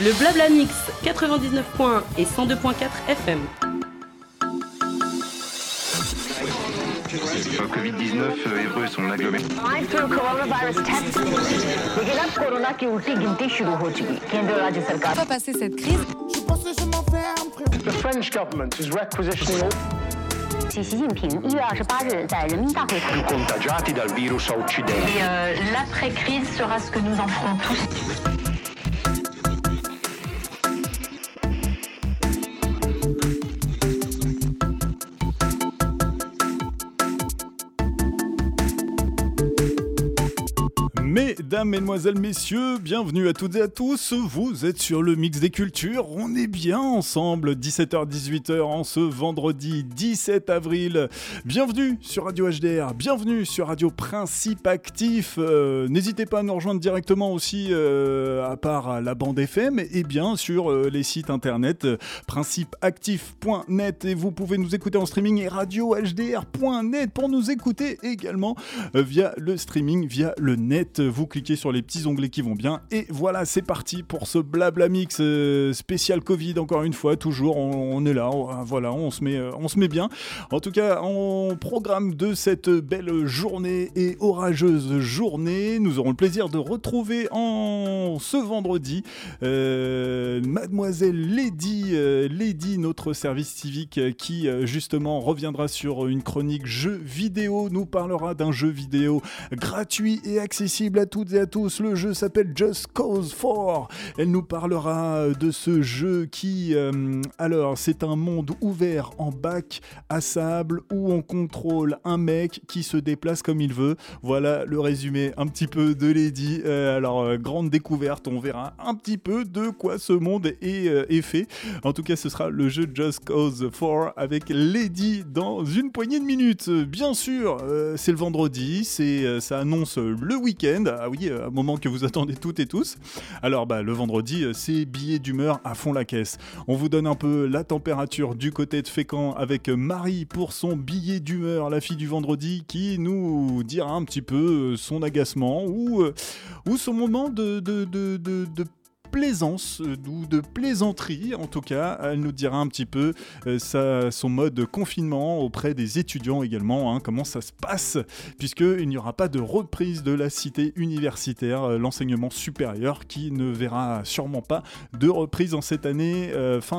Le Blabla Mix 99.1 et 102.4 FM. Covid-19 hébreux sont agglomérés. On va passer cette crise. The French government is requisitioning all 习近平1月28日在人民大会堂 contagiati dal virus a Occidente. Et l'après-crise sera ce que nous en ferons tous. Mesdames, Mesdemoiselles, Messieurs, bienvenue à toutes et à tous, vous êtes sur le Mix des Cultures, on est bien ensemble, 17h-18h en ce vendredi 17 avril. Bienvenue sur Radio HDR, bienvenue sur Radio Principe Actif, n'hésitez pas à nous rejoindre directement aussi, à part la bande FM, et bien sur les sites internet principeactif.net, et vous pouvez nous écouter en streaming et radiohdr.net pour nous écouter également via le streaming, via le net. Vous cliquez sur les petits onglets qui vont bien et voilà, c'est parti pour ce Blabla Mix spécial Covid, encore une fois, toujours on est là, voilà, on se met bien. En tout cas, en programme de cette belle journée et orageuse journée, nous aurons le plaisir de retrouver en ce vendredi Mademoiselle Lady, notre service civique qui justement reviendra sur une chronique jeux vidéo, nous parlera d'un jeu vidéo gratuit et accessible à toutes et à tous. Le jeu s'appelle Just Cause 4. Elle nous parlera de ce jeu qui, alors, c'est un monde ouvert en bac à sable où on contrôle un mec qui se déplace comme il veut. Voilà le résumé un petit peu de Lady. Alors, grande découverte, on verra un petit peu de quoi ce monde est fait. En tout cas, ce sera le jeu Just Cause 4 avec Lady dans une poignée de minutes. Bien sûr, c'est le vendredi, ça annonce le week-end. Ah oui, un moment que vous attendez toutes et tous. Alors le vendredi, c'est billets d'humeur à fond la caisse. On vous donne un peu la température du côté de Fécamp avec Marie pour son billet d'humeur, la fille du vendredi, qui nous dira un petit peu son agacement ou son moment de plaisance ou de plaisanterie. En tout cas, elle nous dira un petit peu son mode confinement auprès des étudiants également, comment ça se passe, puisqu'il n'y aura pas de reprise de la cité universitaire, l'enseignement supérieur, qui ne verra sûrement pas de reprise en cette année, fin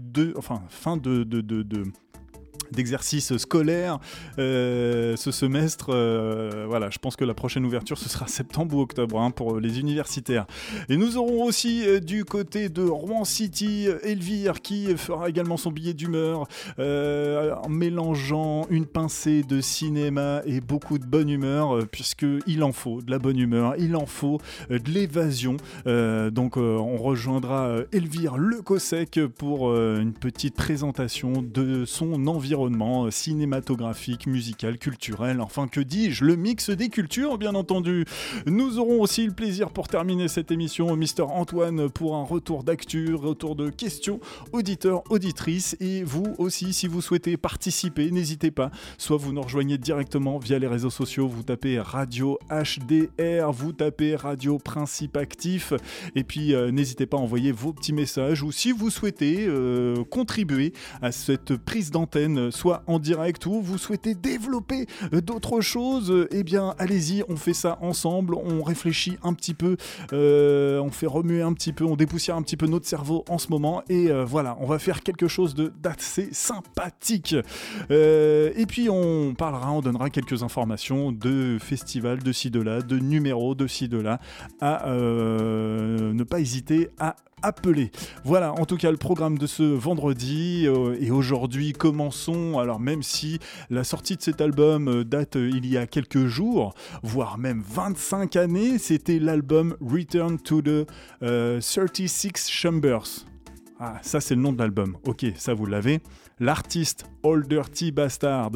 d'exercice scolaire ce semestre. Voilà, je pense que la prochaine ouverture ce sera septembre ou octobre pour les universitaires. Et nous aurons aussi du côté de Rouen City Elvire qui fera également son billet d'humeur en mélangeant une pincée de cinéma et beaucoup de bonne humeur, puisqu'il en faut de la bonne humeur, il en faut de l'évasion. Donc on rejoindra Elvire Le Cossec pour une petite présentation de son environnement cinématographique, musical, culturel, enfin que dis-je, le mix des cultures bien entendu. Nous aurons aussi le plaisir pour terminer cette émission, Mister Antoine pour un retour d'actu, retour de questions auditeurs, auditrices, et vous aussi si vous souhaitez participer, n'hésitez pas, soit vous nous rejoignez directement via les réseaux sociaux, vous tapez Radio HDR, vous tapez Radio Principe Actif, et puis n'hésitez pas à envoyer vos petits messages, ou si vous souhaitez contribuer à cette prise d'antenne, soit en direct, ou vous souhaitez développer d'autres choses, eh bien allez-y, on fait ça ensemble, on réfléchit un petit peu, on fait remuer un petit peu, on dépoussière un petit peu notre cerveau en ce moment, et voilà, on va faire quelque chose d'assez sympathique. Et puis on donnera quelques informations de festivals de ci de là, de numéros de ci de là, à ne pas hésiter à appeler. Voilà, en tout cas le programme de ce vendredi, et aujourd'hui commençons, alors même si la sortie de cet album date il y a quelques jours, voire même 25 années, c'était l'album Return to the 36 Chambers. Ah, ça c'est le nom de l'album, ok, ça vous l'avez. L'artiste Old Dirty Bastard,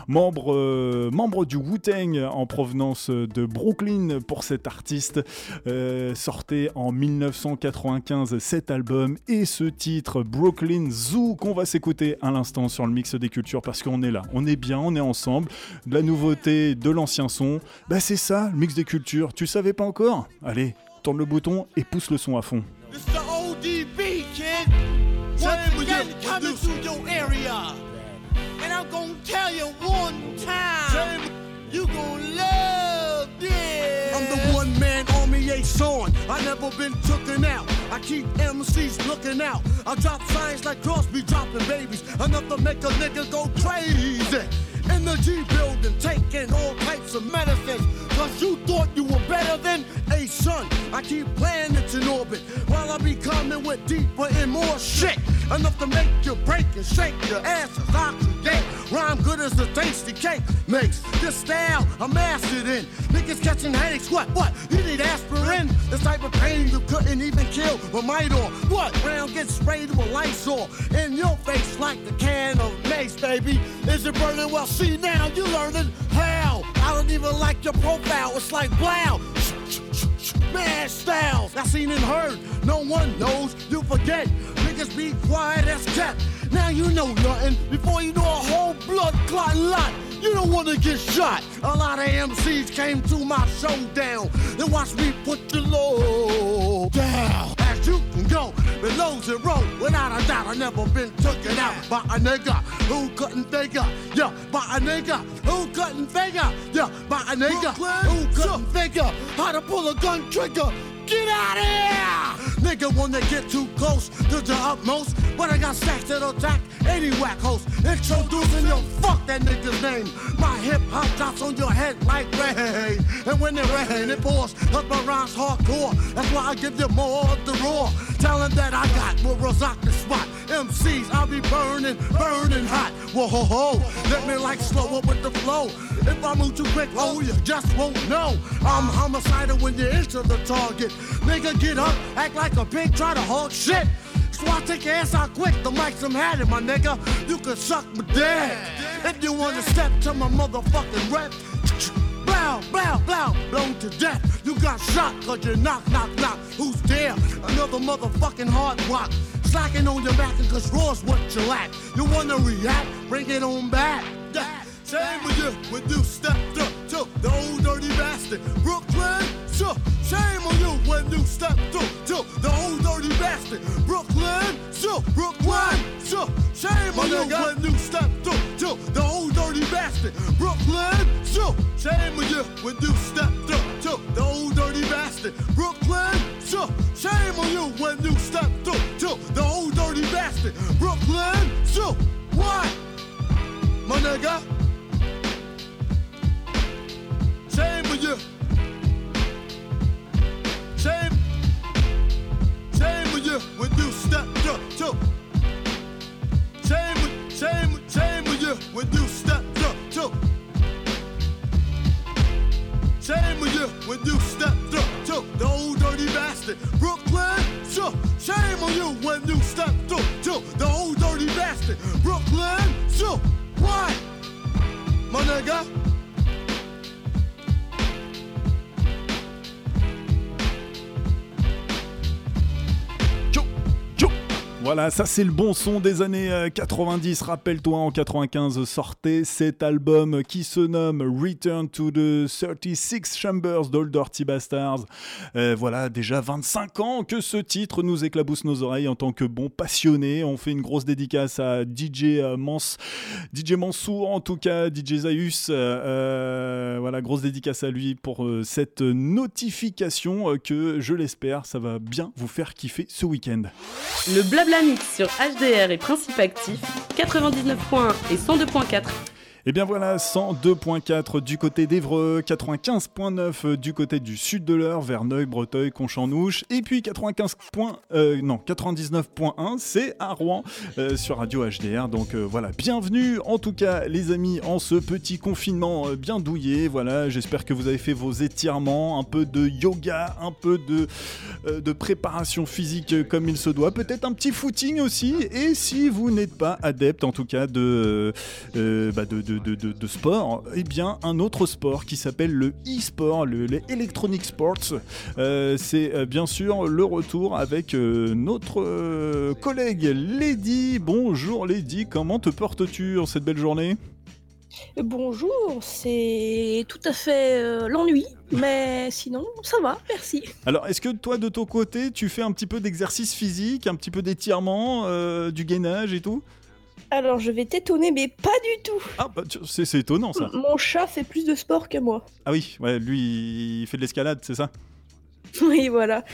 membre du Wu-Tang en provenance de Brooklyn pour cet artiste, sortait en 1995 cet album et ce titre Brooklyn Zoo qu'on va s'écouter à l'instant sur le Mix des Cultures, parce qu'on est là, on est bien, on est ensemble, de la nouveauté, de l'ancien son, c'est ça le Mix des Cultures, tu savais pas encore ? Allez, tourne le bouton et pousse le son à fond. DB, kid. Once again, coming through your area. And I'm gonna tell you one time, you gonna love this. I'm the one-man army, a son. I never been tooken out. I keep MCs looking out. I drop signs like Crosby dropping babies, enough to make a nigga go crazy. In the G building, taking all types of medicines, cause you thought you were better than a son. I keep planets in orbit, while I be coming with deeper and more shit. Enough to make you break and shake your asses. I create rhyme good as a tasty cake makes. This style I mastered in. Niggas catching headaches, what? You need aspirin? This type of pain you couldn't even kill with Midor. What? Round gets sprayed with Lysol in your face like the can of mace, baby. Is it burning? Well, see now, you learning how. I don't even like your profile, it's like blow. Mad styles, I seen and heard, no one knows, you forget. Niggas be quiet as kept. Now you know nothing, before you know a whole blood clot lot. You don't wanna get shot. A lot of MCs came to my showdown and watch me put the low down. As you can go below zero, without a doubt, I never been taken out by a nigga who couldn't figure. Yeah, by a nigga who couldn't figure. Yeah, by a nigga who couldn't figure how to pull a gun trigger. Get out of here! Nigga wanna get too close to the utmost, but I got stacks that'll attack any whack host. Introducing your fuck that nigga's name. My hip hop drops on your head like rain, and when it rain, it pours. Cause my rhymes hardcore. That's why I give you more of the raw talent that I got. Will rock the spot. MCs, I'll be burning hot. Whoa ho ho, let me like slow up with the flow. If I move too quick, oh, you just won't know. I'm homicidal when you enter the target. Nigga, get up, act like a pig, try to hog shit. So I take your ass out quick, the mic's I'm had it, my nigga. You can suck my dick. If you wanna step to my motherfucking rep, blow, blow, blow, blown to death. You got shot cause you knock. Who's there? Another motherfucking hard rock. Slacking on your back cause raw's what you lack. You wanna react? Bring it on back. Shame with you when you stepped up to the old dirty bastard. Brooklyn, sure. Shame on you when you stepped up to the old dirty bastard. Brooklyn, sure. Brooklyn, sure. Shame on you when you stepped up to the old dirty bastard. Brooklyn, sure. Shame on you when you stepped up to the old dirty bastard. Brooklyn, sure. Shame on you when you stepped up to the old dirty bastard. Brooklyn, sure. What? My nigga? Shame on you. Shame on you when you stepped up to. Shame on you when you stepped up to. Shame on you when you stepped up to the old dirty bastard. Brooklyn, sure. Shame on you when you stepped up to the old dirty bastard. Brooklyn, sure. What? My nigga? Voilà, ça c'est le bon son des années 90. Rappelle-toi, en 95 sortait cet album qui se nomme Return to the 36 Chambers d'Old Dirty Bastards. Voilà, déjà 25 ans que ce titre nous éclabousse nos oreilles en tant que bons passionnés. On fait une grosse dédicace à DJ Mansour, en tout cas DJ Zaius. Voilà, grosse dédicace à lui pour cette notification que, je l'espère, ça va bien vous faire kiffer ce week-end. Le Blabla Mix sur HDR et Principe Actif, 99.1 et 102.4. Et bien voilà, 102.4 du côté d'Évreux, 95.9 du côté du sud de l'Eure, Verneuil, Breteuil, Conchamnouche, et puis 99.1 c'est à Rouen sur Radio HDR. Donc voilà, bienvenue en tout cas les amis en ce petit confinement bien douillet. Voilà, j'espère que vous avez fait vos étirements, un peu de yoga, un peu de préparation physique comme il se doit, peut-être un petit footing aussi. Et si vous n'êtes pas adepte en tout cas de sport, eh bien un autre sport qui s'appelle le e-sport, les Electronic Sports. C'est bien sûr le retour avec notre collègue Lady. Bonjour Lady, comment te portes-tu en cette belle journée ? Bonjour, c'est tout à fait l'ennui, mais sinon, ça va, merci. Alors, est-ce que toi, de ton côté, tu fais un petit peu d'exercice physique, un petit peu d'étirement, du gainage et tout ? Alors, je vais t'étonner, mais pas du tout. Ah, bah, c'est étonnant, ça. Mon chat fait plus de sport que moi. Ah oui, ouais, lui, il fait de l'escalade, c'est ça ? Oui, voilà.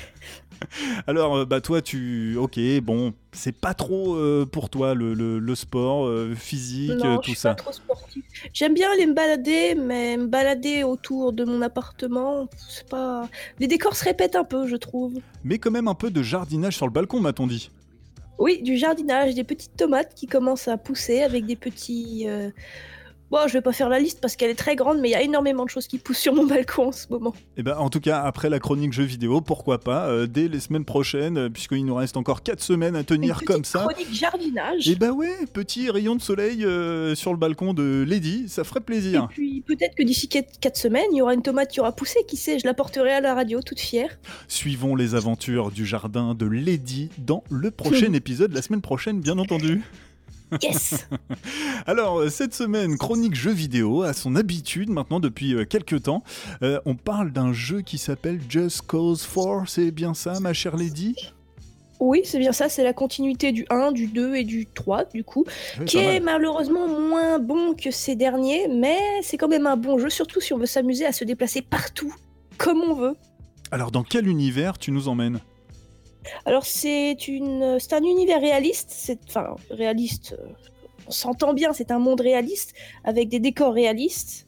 Alors, bah toi, ok, bon, c'est pas trop pour toi le sport physique, Non, tout je suis ça. pas trop sportive. J'aime bien aller me balader, mais me balader autour de mon appartement, c'est pas... Les décors se répètent un peu, je trouve. Mais quand même un peu de jardinage sur le balcon, m'a-t-on dit. Oui, du jardinage, des petites tomates qui commencent à pousser avec des petits... Bon, je vais pas faire la liste parce qu'elle est très grande, mais il y a énormément de choses qui poussent sur mon balcon en ce moment. Et ben, en tout cas, après la chronique jeux vidéo, pourquoi pas, dès les semaines prochaines, puisqu'il nous reste encore 4 semaines à tenir comme ça. Une petite chronique jardinage. Et bah ouais, petit rayon de soleil sur le balcon de Lady, ça ferait plaisir. Et puis peut-être que d'ici 4 semaines, il y aura une tomate qui aura poussé, qui sait, je la porterai à la radio, toute fière. Suivons les aventures du jardin de Lady dans le prochain épisode, la semaine prochaine, bien entendu. Yes. Alors, cette semaine, chronique jeux vidéo, à son habitude, maintenant depuis quelques temps, on parle d'un jeu qui s'appelle Just Cause 4, c'est bien ça, ma chère Lady ? Oui, c'est bien ça, c'est la continuité du 1, du 2 et du 3, du coup, Oui, qui est malheureusement moins bon que ces derniers, mais c'est quand même un bon jeu, surtout si on veut s'amuser à se déplacer partout, comme on veut. Alors, dans quel univers tu nous emmènes ? Alors c'est un univers réaliste, réaliste, on s'entend bien, c'est un monde réaliste, avec des décors réalistes,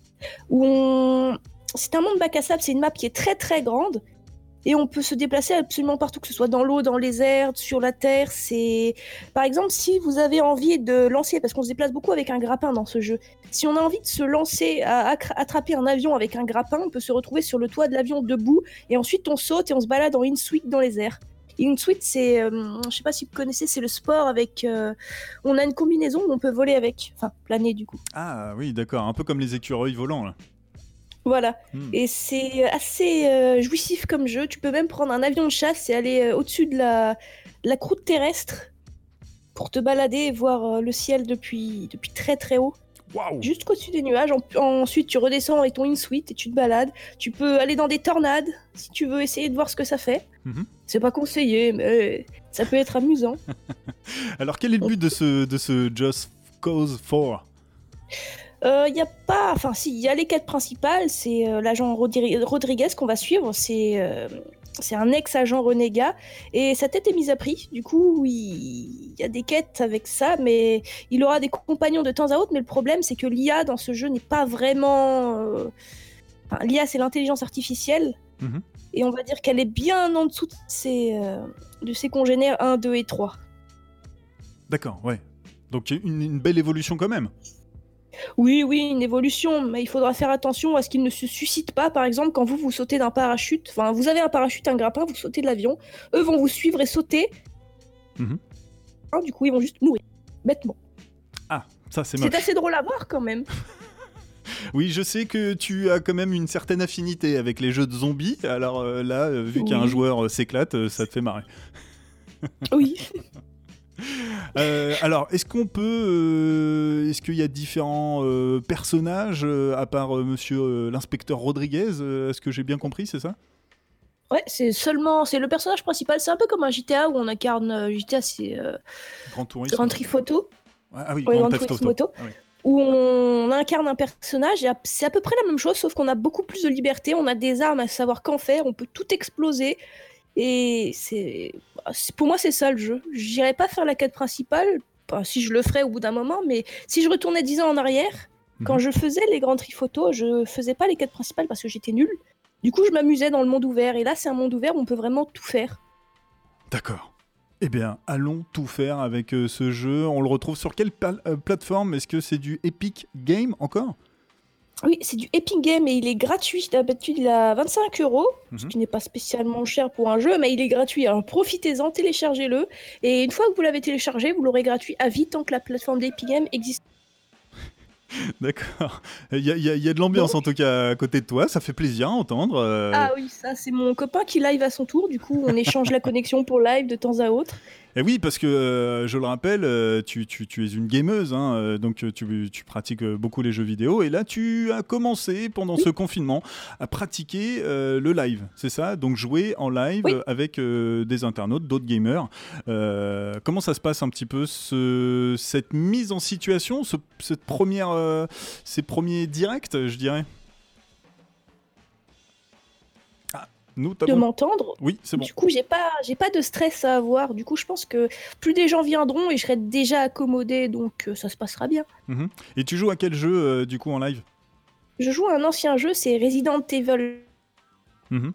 c'est un monde bac à sable, c'est une map qui est très très grande, et on peut se déplacer absolument partout, que ce soit dans l'eau, dans les airs, sur la terre. Par exemple, si vous avez envie de lancer, parce qu'on se déplace beaucoup avec un grappin dans ce jeu, si on a envie de se lancer à attraper un avion avec un grappin, on peut se retrouver sur le toit de l'avion debout, et ensuite on saute et on se balade en in-suite dans les airs. In-suite, c'est, je sais pas si vous connaissez, c'est le sport avec... on a une combinaison où on peut voler avec, enfin planer du coup. Ah oui, d'accord, un peu comme les écureuils volants, là. Voilà, et c'est assez jouissif comme jeu. Tu peux même prendre un avion de chasse et aller au-dessus de la croûte terrestre pour te balader et voir le ciel depuis très très haut. Wow. Juste au-dessus des nuages. Ensuite, tu redescends avec ton in-suite et tu te balades. Tu peux aller dans des tornades si tu veux essayer de voir ce que ça fait. C'est pas conseillé, mais ça peut être amusant. Alors, quel est le but de ce Just Cause 4 ? Il y a pas... Enfin, si, il y a les quêtes principales. C'est l'agent Rodriguez qu'on va suivre. C'est un ex-agent renégat. Et sa tête est mise à prix. Du coup, il y a des quêtes avec ça, mais il aura des compagnons de temps à autre. Mais le problème, c'est que l'IA dans ce jeu n'est pas vraiment... Enfin, l'IA, c'est l'intelligence artificielle. Et on va dire qu'elle est bien en dessous de ses congénères 1, 2 et 3. D'accord, ouais. Donc une belle évolution quand même. Oui, une évolution, mais il faudra faire attention à ce qu'il ne se suscite pas. Par exemple, quand vous sautez d'un parachute, enfin, vous avez un parachute, un grappin, vous sautez de l'avion, eux vont vous suivre et sauter. Du coup, ils vont juste mourir, bêtement. Ah, ça c'est moche. C'est assez drôle à voir quand même. Oui, je sais que tu as quand même une certaine affinité avec les jeux de zombies. Alors là, vu qu'un joueur s'éclate, ça te fait marrer. Oui. Alors, est-ce qu'il y a différents personnages à part monsieur l'inspecteur Rodriguez, est-ce que j'ai bien compris, c'est ça ? Ouais, c'est le personnage principal. C'est un peu comme un GTA où on incarne GTA, c'est Grand Tourisme. Grand Turismo. Ah oui, Grand Theft Turismo. Auto. Ah oui. Où on incarne un personnage et c'est à peu près la même chose, sauf qu'on a beaucoup plus de liberté, on a des armes à savoir qu'en faire, on peut tout exploser. Et pour moi, c'est ça le jeu. J'irais pas faire la quête principale, si je le ferais au bout d'un moment, mais si je retournais 10 ans en arrière, quand je faisais les grands triphotos, je faisais pas les quêtes principales parce que j'étais nulle. Du coup, je m'amusais dans le monde ouvert. Et là, c'est un monde ouvert où on peut vraiment tout faire. D'accord. Eh bien, allons tout faire avec ce jeu. On le retrouve sur quelle plateforme ? Est-ce que c'est du Epic Game encore ? Oui, c'est du Epic Game et il est gratuit. D'habitude, il a 25€, ce qui n'est pas spécialement cher pour un jeu, mais il est gratuit. Alors profitez-en, téléchargez-le. Et une fois que vous l'avez téléchargé, vous l'aurez gratuit à vie tant que la plateforme d'Epic Game existe. D'accord. Il y a de l'ambiance en tout cas à côté de toi, ça fait plaisir à entendre. Ah oui, ça c'est mon copain qui live à son tour, du coup on échange la connexion pour live de temps à autre. Et oui, parce que je le rappelle, tu es une gameuse, hein, donc tu pratiques beaucoup les jeux vidéo. Et là, tu as commencé pendant ce confinement à pratiquer le live, c'est ça? Donc jouer en live avec des internautes, d'autres gamers. Comment ça se passe un petit peu cette mise en situation, ces premiers directs, je dirais? De m'entendre. Oui, c'est bon. Du coup, j'ai pas de stress à avoir. Du coup, je pense que plus des gens viendront et je serai déjà accommodée, donc ça se passera bien. Mmh. Et tu joues à quel jeu, du coup, en live? Je joue à un ancien jeu, c'est Resident Evil. Mmh.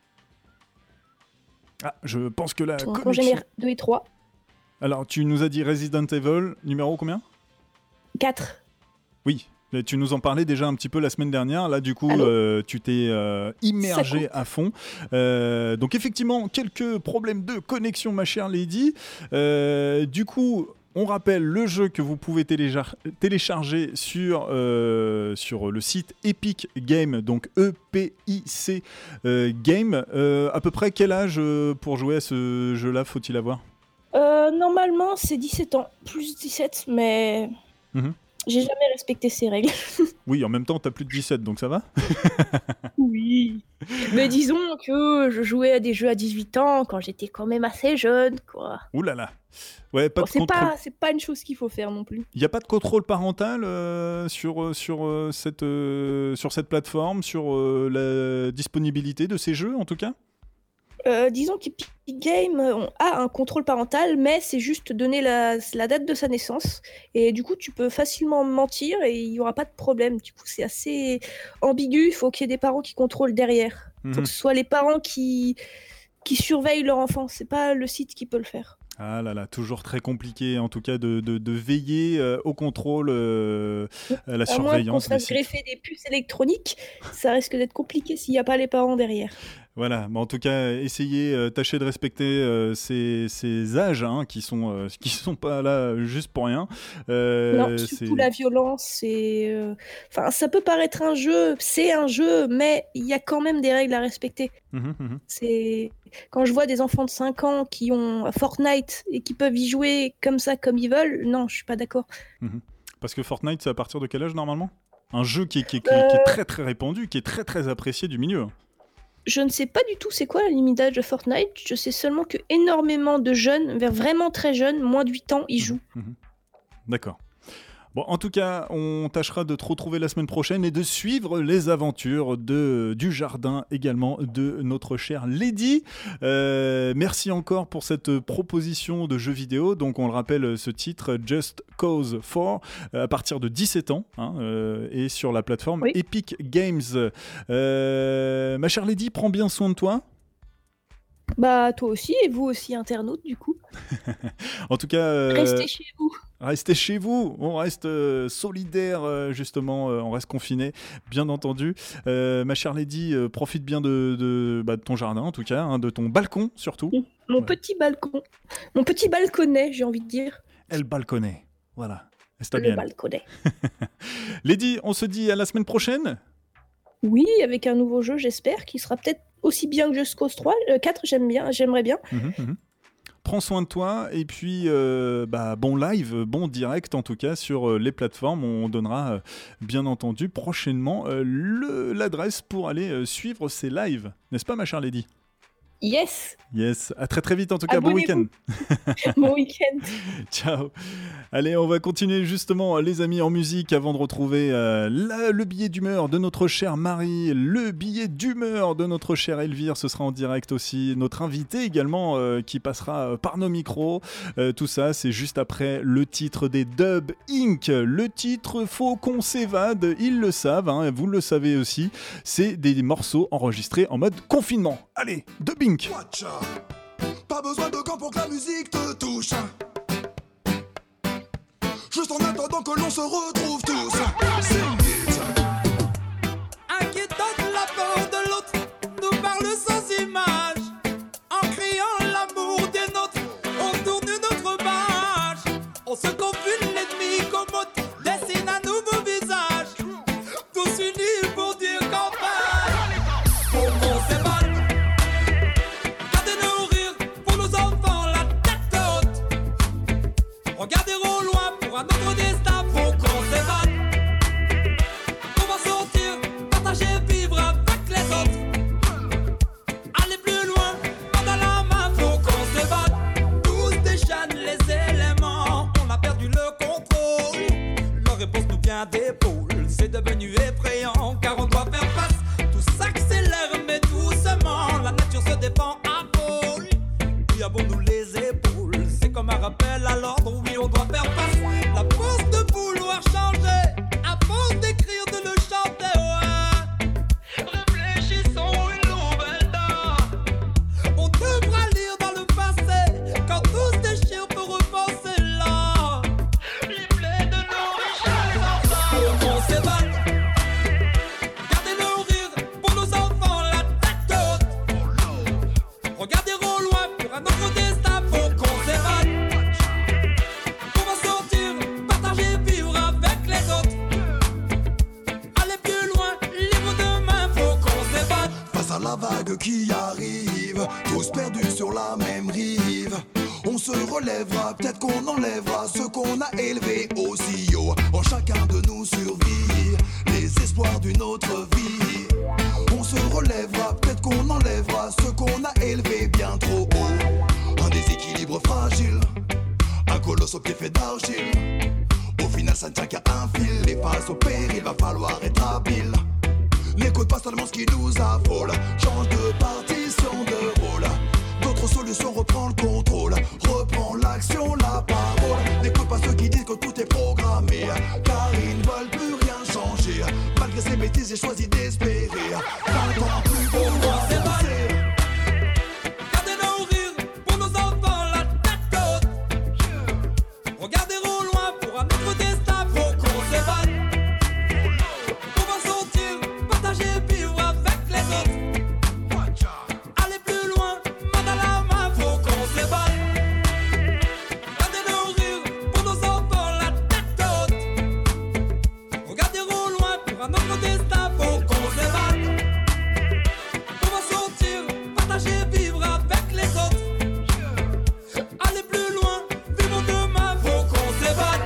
Ah, je pense que la connexion... génère 2 et 3. Alors, tu nous as dit Resident Evil, numéro combien? 4. Oui. Tu nous en parlais déjà un petit peu la semaine dernière. Là, du coup, tu t'es immergé à fond. Donc, effectivement, quelques problèmes de connexion, ma chère Lady. Du coup, on rappelle le jeu que vous pouvez télécharger sur le site Epic Game, donc EPIC Game. À peu près quel âge pour jouer à ce jeu-là faut-il avoir? Normalement, c'est 17 ans, plus 17, mais... J'ai jamais respecté ces règles. Oui, en même temps, t'as plus de 17, donc ça va? Oui. Mais disons que je jouais à des jeux à 18 ans quand j'étais quand même assez jeune, quoi. Ouh là là. Ouais, pas de c'est contrôle. C'est pas une chose qu'il faut faire non plus. Il n'y a pas de contrôle parental sur cette plateforme, sur la disponibilité de ces jeux, en tout cas? Disons qu'Epic Game a un contrôle parental, mais c'est juste donner la date de sa naissance. Et du coup, tu peux facilement mentir et il n'y aura pas de problème. Du coup, c'est assez ambigu. Il faut qu'il y ait des parents qui contrôlent derrière. Il faut que ce soit les parents qui surveillent leur enfant. C'est pas le site qui peut le faire. Ah là là, toujours très compliqué en tout cas de veiller au contrôle, à la surveillance. À moins qu'on se fasse greffer des puces électroniques, ça risque d'être compliqué s'il n'y a pas les parents derrière. Voilà, mais en tout cas, tâchez de respecter ces âges hein, qui sont pas là juste pour rien. Non, surtout la violence. Enfin, ça peut paraître un jeu, c'est un jeu, mais il y a quand même des règles à respecter. C'est quand je vois des enfants de 5 ans qui ont Fortnite et qui peuvent y jouer comme ça, comme ils veulent, non, je suis pas d'accord. Parce que Fortnite, c'est à partir de quel âge normalement? Un jeu qui est très très répandu, qui est très très apprécié du milieu. Je ne sais pas du tout c'est quoi la limite d'âge de Fortnite. Je sais seulement que énormément de jeunes, vers vraiment très jeunes, moins de 8 ans, y jouent. D'accord. Bon, en tout cas, on tâchera de te retrouver la semaine prochaine et de suivre les aventures du jardin également de notre chère Lady. Merci encore pour cette proposition de jeu vidéo. Donc, on le rappelle, ce titre, Just Cause 4, à partir de 17 ans, hein, et sur la plateforme Epic Games. Ma chère Lady, prends bien soin de toi. Bah, toi aussi, et vous aussi, internautes, du coup. En tout cas... Restez chez vous. Restez chez vous, on reste solidaires, justement, on reste confinés, bien entendu. Ma chère Lady, profite bien de ton jardin, en tout cas, hein, de ton balcon, surtout. Mon petit balcon. Mon petit balconnet, j'ai envie de dire. El balconnet, voilà. Le balconnet. Lady, on se dit à la semaine prochaine? Oui, avec un nouveau jeu, j'espère, qui sera peut-être aussi bien que Just Cause 3. 4, j'aimerais bien. Prends soin de toi et puis bon live, bon direct en tout cas sur les plateformes. On donnera bien entendu prochainement l'adresse pour aller suivre ces lives. N'est-ce pas ma chère Lady? Yes. À très très vite en tout cas. Bon week-end. Bon week-end. Ciao. Allez, on va continuer justement les amis en musique avant de retrouver le billet d'humeur de notre chère Marie, le billet d'humeur de notre chère Elvire. Ce sera en direct aussi. Notre invité également qui passera par nos micros. Tout ça, c'est juste après le titre des Dub Inc. Le titre Faut qu'on s'évade. Ils le savent, hein, vous le savez aussi. C'est des morceaux enregistrés en mode confinement. Allez, Dub Inc. Pas besoin de camp pour que la musique te touche. Juste en attendant que l'on se retrouve tous. Un qui donne la peur de l'autre nous parle sans image. En criant l'amour des nôtres, on tourne notre page. On se confine l'ennemi commode, dessine un nouveau visage. Tous unis pour dire campagne. Pour qu'on s'évade. Gardez nos rires pour nos enfants, la tête haute. tient d'épaule. C'est devenu effrayant car on doit faire face. Tout s'accélère mais doucement. La nature se défend à folie. Puis avons-nous les épaules. C'est comme un rappel à l'ordre. Oui, on doit faire face. La force de vouloir changer. À force d'écrire, de le chanter. Ouais. Réfléchissons une nouvelle date. On devra lire dans le passé. Quand tout se déchire pour repenser là. Les plaies de nos richesses. On s'évade. Gardez le rire pour nos enfants, la tête haute. Regardez au loin pour un autre destin. Faut qu'on s'évade. On va sortir, partager, vivre avec les autres. Aller plus loin, libre demain. Faut qu'on s'évade. Face à la vague qui arrive, tous perdus sur la même rive. On se relèvera, peut-être qu'on enlèvera ce qu'on a élevé aussi haut. En chacun de nous survit les espoirs d'une autre vie. On se relèvera, peut-être qu'on enlèvera ce qu'on a élevé bien trop haut. Un déséquilibre fragile, un colosse au pied fait d'argile. Au final ça ne tient qu'à un fil. Et face au péril, va falloir être habile. N'écoute pas seulement ce qui nous affole. Change de partition de rôle. D'autres solutions, reprends le contrôle. Reprends l'action, la parole. N'écoute pas ceux qui disent que tout est programmé, car ils ne veulent plus rien changer. Malgré ces bêtises, j'ai choisi d'espérer 20 ans plus pour moi, c'est passé. Gardez nos rires pour nos enfants, la tête haute. Regardez au loin pour un autre destin. Faut qu'on s'évade. On va sortir, partager, vivre avec les autres. Aller plus loin, main dans la main. Faut qu'on s'évade. Gardez nos rires pour nos enfants, la tête haute. Regardez au loin pour un autre destin. Faut qu'on s'évade. On va sortir, partager, vivre avec les autres. Aller plus loin, vivre demain. Faut qu'on s'évade.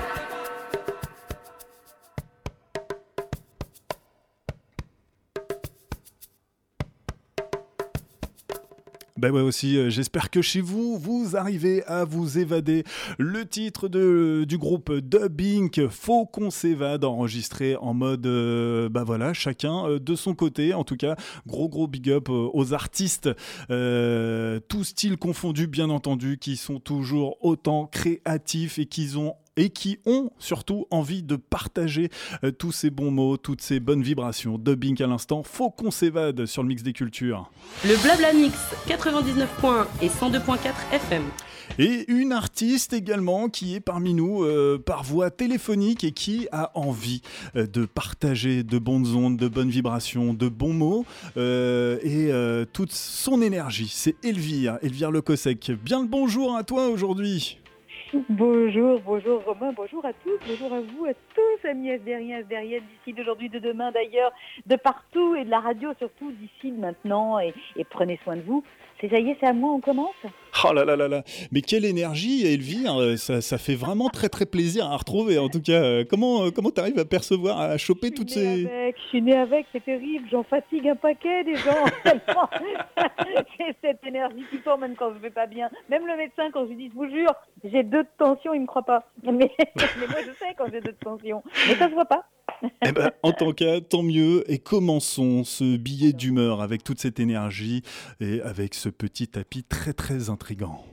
Ben ouais aussi, j'espère que chez vous, vous arrivez à vous évader. Le titre du groupe Dub Inc, Faut qu'on s'évade, enregistré en mode, bah voilà, chacun de son côté. En tout cas, gros big up aux artistes, tous styles confondus bien entendu, qui sont toujours autant créatifs et qui ont surtout envie de partager tous ces bons mots, toutes ces bonnes vibrations. Dub Inc à l'instant, Faut qu'on s'évade sur le Mix des Cultures. Le Blabla Mix, 99.1 et 102.4 FM. Et une artiste également qui est parmi nous par voie téléphonique et qui a envie de partager de bonnes ondes, de bonnes vibrations, de bons mots et toute son énergie. C'est Elvire Lecosec. Bien le bonjour à toi aujourd'hui. Bonjour Romain, bonjour à tous, bonjour à vous, à tous, amis asdériens, asdériennes, d'ici, d'aujourd'hui, de demain d'ailleurs, de partout et de la radio surtout, d'ici, de maintenant, et prenez soin de vous. Ça y est, c'est à moi, on commence ? Oh là là là là, mais quelle énergie Elvire, ça fait vraiment très très plaisir à retrouver en tout cas. Comment t'arrives à percevoir, à choper toutes ces... Je suis née avec, c'est terrible, j'en fatigue un paquet des gens. J'ai cette énergie qui sort même quand je vais pas bien. Même le médecin, quand je lui dis, je vous jure, j'ai 2 de tension, il me croit pas. Mais moi je sais quand j'ai 2 de tension, mais ça se voit pas. Eh ben, en tant cas, tant mieux. Et commençons ce billet d'humeur avec toute cette énergie et avec ce petit tapis très très intriguant.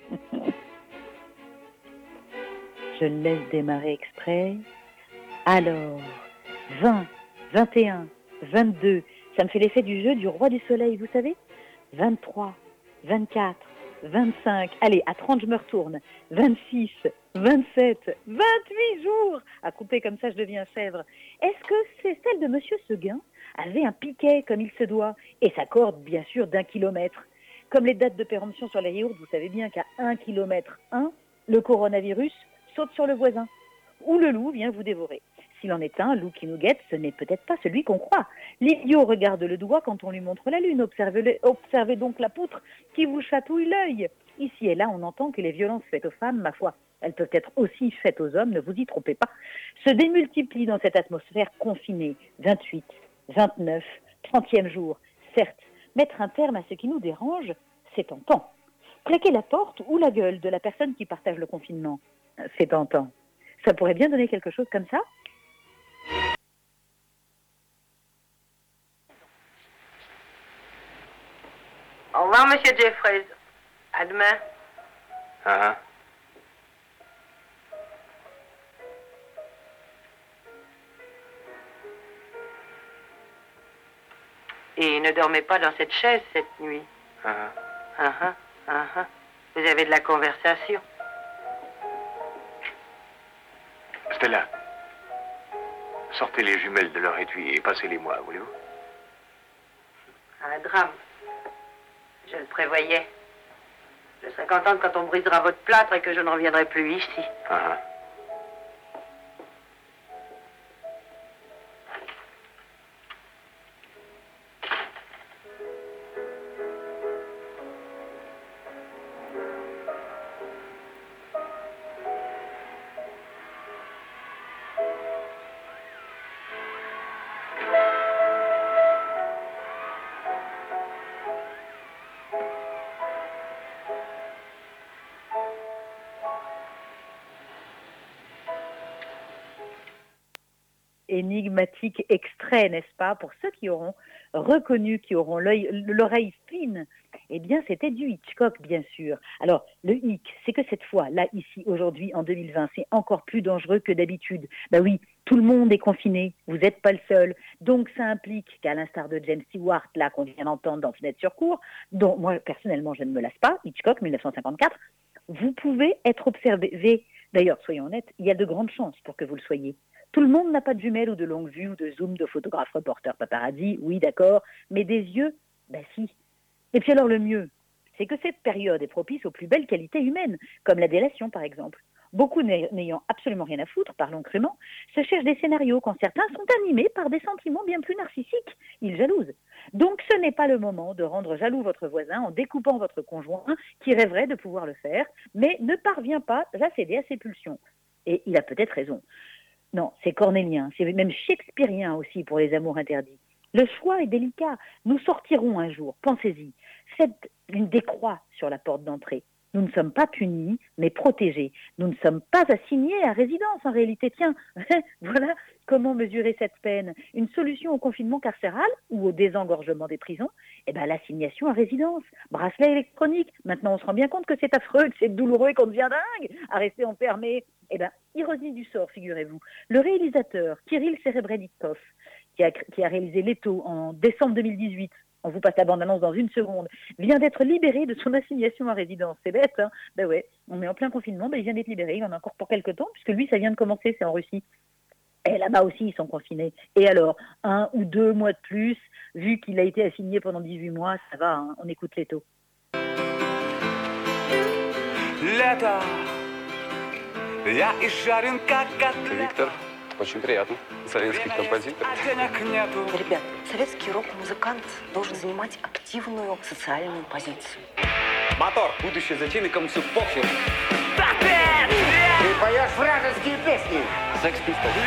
Je le laisse démarrer exprès. Alors, 20, 21, 22, ça me fait l'effet du jeu du roi du soleil, vous savez ? 23, 24, 25, allez, à 30 je me retourne, 26, 27, 28 jours. À couper comme ça, je deviens chèvre. Est-ce que c'est celle de Monsieur Seguin ? Avait un piquet comme il se doit, et sa corde, bien sûr, d'1 kilomètre. Comme les dates de péremption sur les yaourts, vous savez bien qu'à 1 kilomètre 1, le coronavirus saute sur le voisin. Ou le loup vient vous dévorer. S'il en est un loup qui nous guette, ce n'est peut-être pas celui qu'on croit. L'idiot regarde le doigt quand on lui montre la lune. Observez donc la poutre qui vous chatouille l'œil. Ici et là, on entend que les violences faites aux femmes, ma foi, elles peuvent être aussi faites aux hommes, ne vous y trompez pas, se démultiplient dans cette atmosphère confinée. 28, 29, 30e jour. Certes, mettre un terme à ce qui nous dérange, c'est tentant. Claquer la porte ou la gueule de la personne qui partage le confinement, c'est tentant. Ça pourrait bien donner quelque chose comme ça ? revoir, monsieur Jeffreys. À demain. Ah. Et ne dormez pas dans cette chaise cette nuit. Vous avez de la conversation. Stella, sortez les jumelles de leur étui et passez-les-moi, voulez-vous? Un drame. Je le prévoyais. Je serai contente quand on brisera votre plâtre et que je ne reviendrai plus ici. Énigmatique extrait, n'est-ce pas? Pour ceux qui auront reconnu, qui auront l'oreille fine, eh bien c'était du Hitchcock, bien sûr. Alors, le hic, c'est que cette fois, là, ici, aujourd'hui, en 2020, c'est encore plus dangereux que d'habitude. Ben oui, tout le monde est confiné, vous n'êtes pas le seul. Donc ça implique qu'à l'instar de James Stewart, là, qu'on vient d'entendre dans Fenêtre sur cour, dont moi, personnellement, je ne me lasse pas, Hitchcock, 1954, vous pouvez être observé. D'ailleurs, soyons honnêtes, il y a de grandes chances pour que vous le soyez. Tout le monde n'a pas de jumelles ou de longue vue ou de zoom de photographe, reporter, paparazzi, oui d'accord, mais des yeux, ben si. Et puis alors le mieux, c'est que cette période est propice aux plus belles qualités humaines, comme la délation par exemple. Beaucoup n'ayant absolument rien à foutre, parlons crûment, se cherchent des scénarios quand certains sont animés par des sentiments bien plus narcissiques. Ils jalousent. Donc ce n'est pas le moment de rendre jaloux votre voisin en découpant votre conjoint qui rêverait de pouvoir le faire, mais ne parvient pas à céder à ses pulsions. Et il a peut-être raison. Non, c'est cornélien, c'est même shakespearien aussi pour les amours interdits. Le choix est délicat. Nous sortirons un jour, pensez-y. Faites une décroix sur la porte d'entrée. Nous ne sommes pas punis, mais protégés. Nous ne sommes pas assignés à résidence en réalité. Tiens, voilà comment mesurer cette peine. Une solution au confinement carcéral ou au désengorgement des prisons? Eh bien, l'assignation à résidence. Bracelet électronique. Maintenant, on se rend bien compte que c'est affreux, que c'est douloureux et qu'on devient dingue à rester enfermé. Eh bien, ironie du sort, figurez-vous. Le réalisateur Kirill Serebrennikov, qui a réalisé Leto en décembre 2018, on vous passe la bande-annonce dans une seconde, vient d'être libéré de son assignation à résidence. C'est bête, hein? Ben ouais, on est en plein confinement, ben il vient d'être libéré, il en a encore pour quelques temps, puisque lui, ça vient de commencer, c'est en Russie. Et là-bas aussi, ils sont confinés. Et alors, 1 ou 2 mois de plus, vu qu'il a été assigné pendant 18 mois, ça va, hein? On écoute Leto. Лето, я изжарен как котлета. Виктор, очень приятно. Советский композитор. Ребят, советский рок-музыкант должен занимать активную социальную позицию. Мотор, будущее затеяно, кому все похер. Ты поешь вражеские песни. Sex Pistols.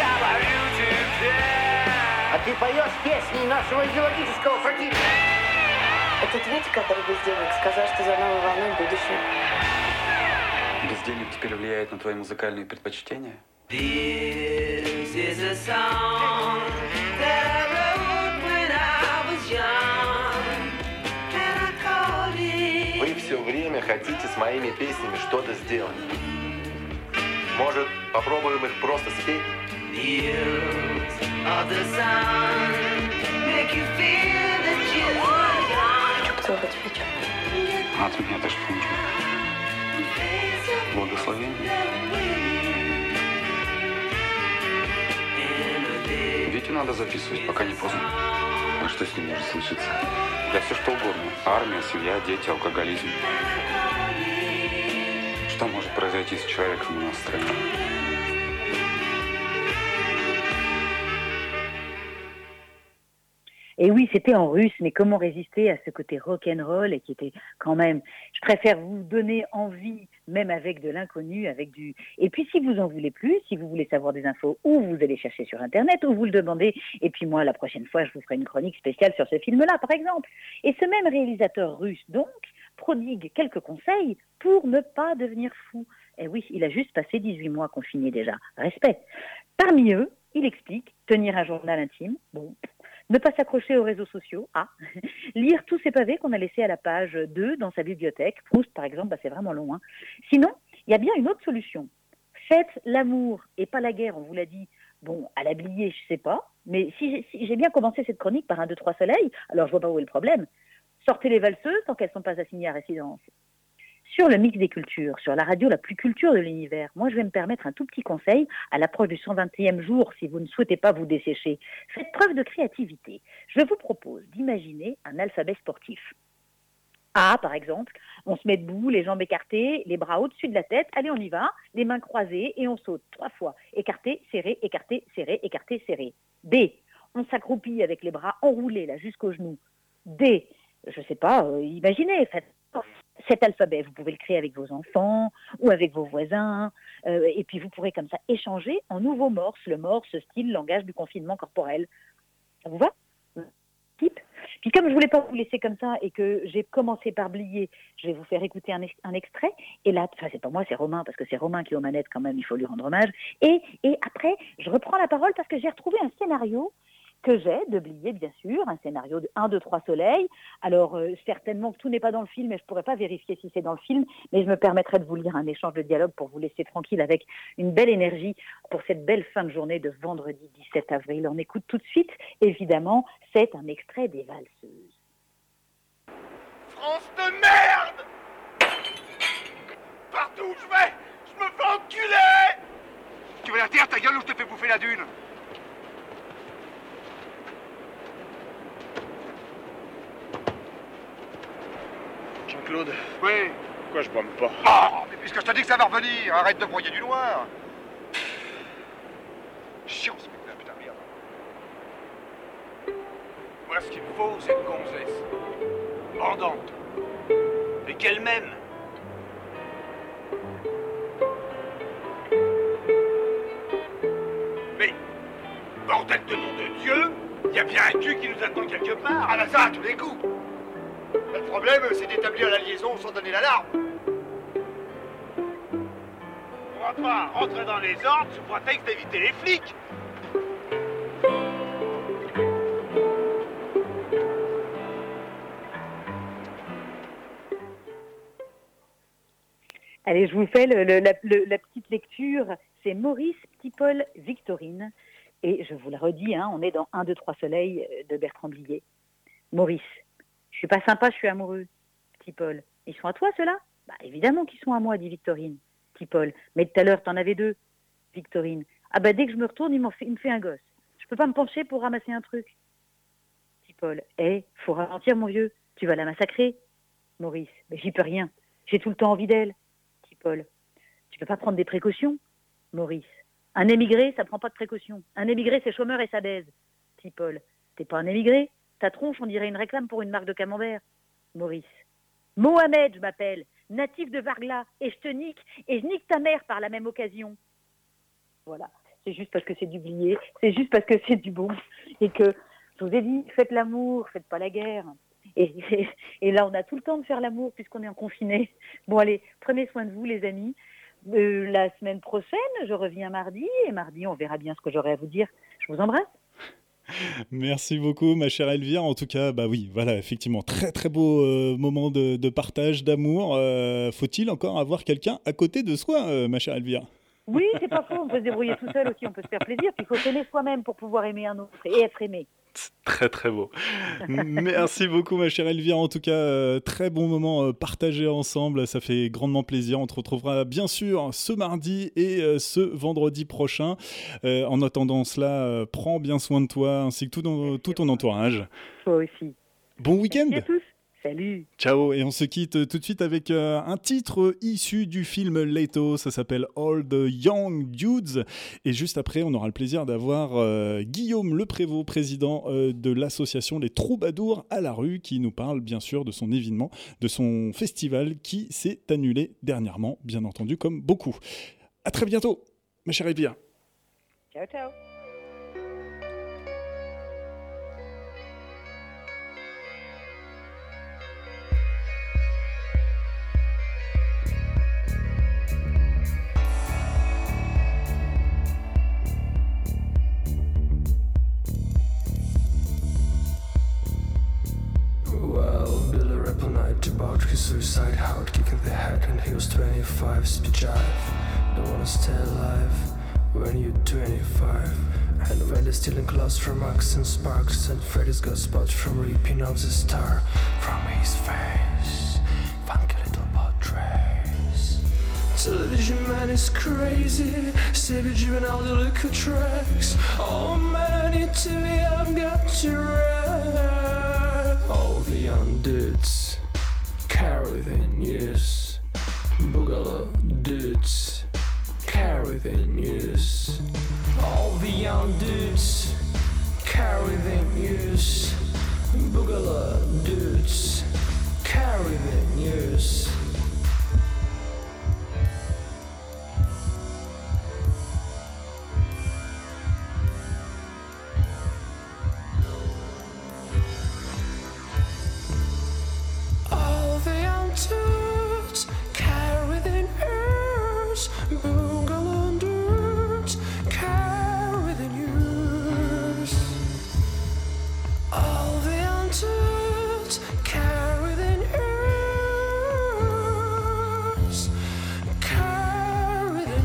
А ты поешь песни нашего идеологического противника. Этот Витя, который бездельник, сказал, что за новой волной будущее. Бездельник теперь влияет на твои музыкальные предпочтения? This is a song that I wrote when I was young, and I called it. Вы все время хотите с моими песнями что-то сделать. Может, попробуем их просто спеть? Fields of the sun make you feel that you are young. Хочу поцеловать Витю. А от меня-то что нужно? Благословение? Витю надо записывать, пока не поздно. А что с ним может случиться? Да все что угодно. Армия, семья, дети, алкоголизм. Что может произойти с человеком у нас в стране? Et oui, c'était en russe, mais comment résister à ce côté rock'n'roll et qui était quand même... Je préfère vous donner envie, même avec de l'inconnu, avec du... Et puis si vous en voulez plus, si vous voulez savoir des infos, ou vous allez chercher sur Internet, ou vous le demandez, et puis moi, la prochaine fois, je vous ferai une chronique spéciale sur ce film-là, par exemple. Et ce même réalisateur russe, donc, prodigue quelques conseils pour ne pas devenir fou. Et oui, il a juste passé 18 mois confiné déjà. Respect. Parmi eux, il explique tenir un journal intime. Bon, Ne pas s'accrocher aux réseaux sociaux. Lire tous ces pavés qu'on a laissés à la page 2 dans sa bibliothèque. Proust, par exemple, c'est vraiment long. Sinon, il y a bien une autre solution. Faites l'amour et pas la guerre, on vous l'a dit. Bon, à l'habiller, je sais pas. Mais si j'ai bien commencé cette chronique par 1, 2, 3 soleils, alors je vois pas où est le problème. Sortez les valseuses tant qu'elles sont pas assignées à résidence. Sur le mix des cultures, sur la radio la plus culture de l'univers, moi je vais me permettre un tout petit conseil à l'approche du 120e jour si vous ne souhaitez pas vous dessécher. Faites preuve de créativité. Je vous propose d'imaginer un alphabet sportif. A, par exemple, on se met debout, les jambes écartées, les bras au-dessus de la tête. Allez, on y va, les mains croisées et on saute 3 fois. Écarté, serré, écarté, serré, écarté, serré. B, on s'accroupit avec les bras enroulés là jusqu'aux genoux. D, je sais pas, imaginez, faites cet alphabet, vous pouvez le créer avec vos enfants ou avec vos voisins, et puis vous pourrez comme ça échanger en nouveaux morses, le morse, style langage du confinement corporel. Ça vous va ? Type. Puis comme je voulais pas vous laisser comme ça et que j'ai commencé par Blier, je vais vous faire écouter un extrait. Et là, enfin c'est pas moi, c'est Romain, parce que c'est Romain qui est aux manettes quand même, il faut lui rendre hommage. Et après, je reprends la parole parce que j'ai retrouvé un scénario que j'ai de Blier, bien sûr, un scénario de 1, 2, 3 soleils. Alors, certainement que tout n'est pas dans le film, et je ne pourrais pas vérifier si c'est dans le film, mais je me permettrai de vous lire un échange de dialogue pour vous laisser tranquille avec une belle énergie pour cette belle fin de journée de vendredi 17 avril. On écoute tout de suite, évidemment, c'est un extrait des Valseuses. France de merde! Partout où je vais, je me fais enculer! Tu veux la terre, ta gueule, ou je te fais bouffer la dune? Jean-Claude? Oui? Pourquoi je bombe pas? Oh, mais puisque je te dis que ça va revenir, arrête de broyer du noir! Chiant ce mec-là, putain, merde. Voilà ce qu'il me faut, c'est une gonzesse. Bandante. Et qu'elle m'aime. Mais, bordel de nom de Dieu, y a bien un cul qui nous attend quelque part. Ah bah ça, à tous les coups. Le problème, c'est d'établir la liaison sans donner l'alarme. On va pas rentrer dans les ordres sous prétexte d'éviter les flics. Allez, je vous fais la petite lecture. C'est Maurice Petit-Paul Victorine. Et je vous le redis, on est dans 1, 2, 3 soleils de Bertrand Blier. Maurice, je suis pas sympa, je suis amoureux. Petit-Paul, ils sont à toi ceux-là? Bah évidemment qu'ils sont à moi, dit Victorine. Petit-Paul, mais tout à l'heure, t'en avais 2. Victorine, ah bah dès que je me retourne, il me fait un gosse. Je peux pas me pencher pour ramasser un truc. Petit-Paul, faut ralentir mon vieux, tu vas la massacrer. Maurice, mais j'y peux rien, j'ai tout le temps envie d'elle. Petit-Paul, tu peux pas prendre des précautions. Maurice, un émigré, ça prend pas de précautions. Un émigré, c'est chômeur et ça baise. Petit-Paul, t'es pas un émigré? Ta tronche, on dirait une réclame pour une marque de camembert. Maurice, Mohamed, je m'appelle, natif de Vargla, et je te nique, et je nique ta mère par la même occasion. Voilà, c'est juste parce que c'est du Blier, c'est juste parce que c'est du bon, et que, je vous ai dit, faites l'amour, faites pas la guerre. Et là, on a tout le temps de faire l'amour puisqu'on est en confiné. Bon, allez, prenez soin de vous, les amis. La semaine prochaine, je reviens mardi, et mardi, on verra bien ce que j'aurai à vous dire. Je vous embrasse. Merci beaucoup, ma chère Elvire. En tout cas, bah oui, voilà, effectivement, très très beau moment de partage, d'amour. Faut-il encore avoir quelqu'un à côté de soi, ma chère Elvire? Oui, c'est pas faux, on peut se débrouiller tout seul aussi, on peut se faire plaisir. Puis il faut s'aimer soi-même pour pouvoir aimer un autre et être aimé. Très très beau. Merci beaucoup, ma chère Elvire. En tout cas, très bon moment partagé ensemble. Ça fait grandement plaisir. On te retrouvera bien sûr ce mardi et ce vendredi prochain. En attendant cela, prends bien soin de toi ainsi que tout ton entourage. Toi aussi. Bon week-end. Merci à tous. Salut. Ciao, et on se quitte tout de suite avec un titre issu du film Leto, ça s'appelle All the Young Dudes, et juste après on aura le plaisir d'avoir Guillaume Leprévost, président de l'association Les Troubadours à la rue, qui nous parle bien sûr de son événement, de son festival qui s'est annulé dernièrement, bien entendu, comme beaucoup. À très bientôt, ma chère Elvire. Ciao, ciao. suicide, hard kick in the head, and he was 25, speed jive. Don't wanna stay alive when you're 25. And when they're stealing clothes from Max and Sparks, and Freddy's got spots from ripping off the star from his face. Funky little portraits. Television man is crazy, savage even all the liquor tracks. Oh man, you TV, I've got to rap. All the young dudes carry the news. Boogaloo dudes carry the news. All the young dudes carry the news. Boogaloo dudes carry the news. All the young dudes carry the news. Boogaloo dudes carry the news. All the young dudes carry the news. Carry the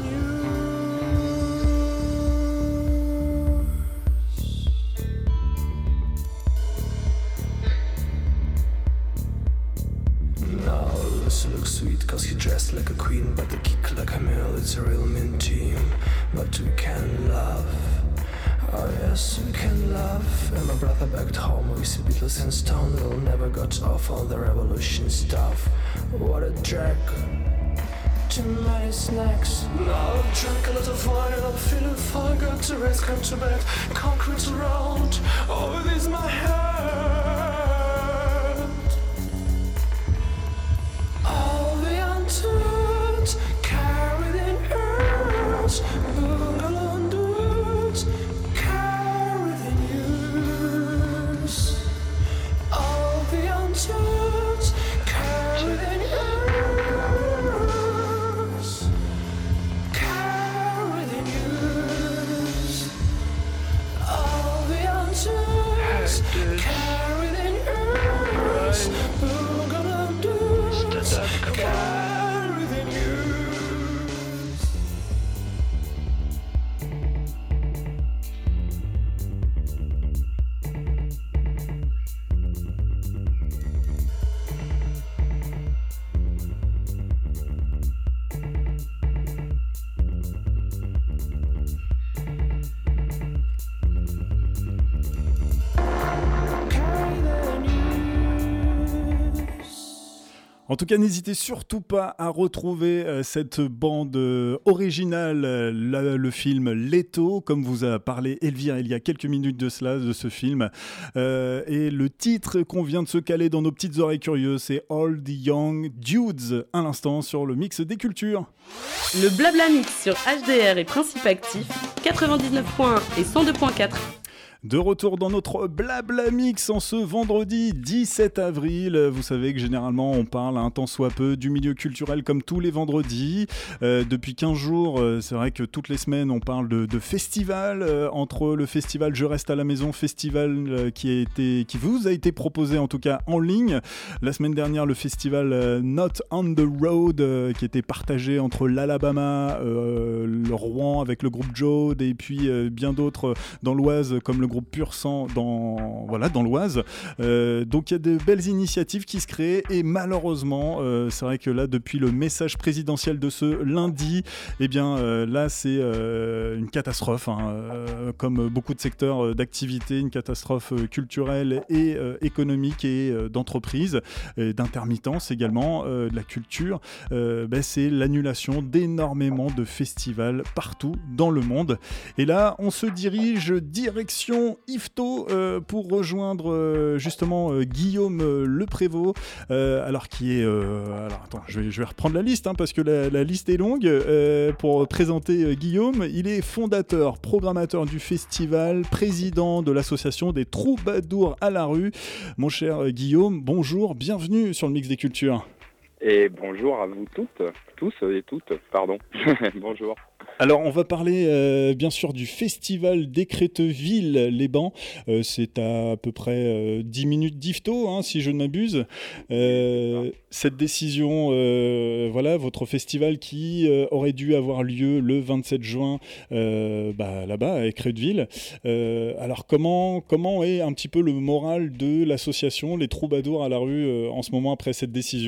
Now Lucy looks sweet cause he dressed like a queen, but the kick like a male, it's a real mean team. But we can love, oh yes we can love. And my brother back home, we see Beatles and Stone, we'll never got off all the revolution stuff. What a drag, too many snacks. Now I've drank a lot of wine and I'm feeling fine. Got to rest, come to bed, concrete around. Oh, it is my hand. All the young dudes carry the news. Boogaloo dudes carry the news. All the young dudes carry the news. Carry the news. All the young dudes carry the news. Boogaloo dudes carry the news. En tout cas, n'hésitez surtout pas à retrouver cette bande originale, le film Leto, comme vous a parlé Elvire il y a quelques minutes de cela, de ce film. Et le titre qu'on vient de se caler dans nos petites oreilles curieuses, c'est All the Young Dudes, à l'instant sur le mix des cultures. Le Blabla Mix sur HDR et Principe Actif, 99.1 et 102.4. De retour dans notre Blabla Mix en ce vendredi 17 avril. Vous savez que généralement on parle un tant soit peu du milieu culturel comme tous les vendredis. Depuis 15 jours, c'est vrai que toutes les semaines on parle de festivals. Entre le festival Je reste à la maison, festival qui vous a été proposé en tout cas en ligne. La semaine dernière, le festival Not on the Road qui était partagé entre l'Alabama, le Rouen avec le groupe Jode et puis bien d'autres dans l'Oise comme le groupe Pur Sang dans l'Oise. Donc il y a de belles initiatives qui se créent et malheureusement, c'est vrai que là depuis le message présidentiel de ce lundi, eh bien là c'est une catastrophe, comme beaucoup de secteurs d'activité, une catastrophe culturelle et économique et d'entreprise, et d'intermittence également, de la culture. C'est l'annulation d'énormément de festivals partout dans le monde. Et là, on se dirige direction Yvetot pour rejoindre justement Guillaume Leprévost, qui est... attends, je vais reprendre la liste parce que la liste est longue. Pour présenter Guillaume, il est fondateur, programmateur du festival, président de l'association des Troubadours à la rue. Mon cher Guillaume, bonjour, bienvenue sur le Mix des Cultures. Et bonjour à vous tous et toutes, pardon. Bonjour. Alors, on va parler bien sûr du festival d'Écréteville-les-Bains. C'est à peu près 10 minutes d'Yvetot, hein, si je ne m'abuse. Cette décision, voilà, votre festival qui aurait dû avoir lieu le 27 juin là-bas, à Écréteville. Alors, comment est un petit peu le moral de l'association Les Troubadours à la rue en ce moment après cette décision ?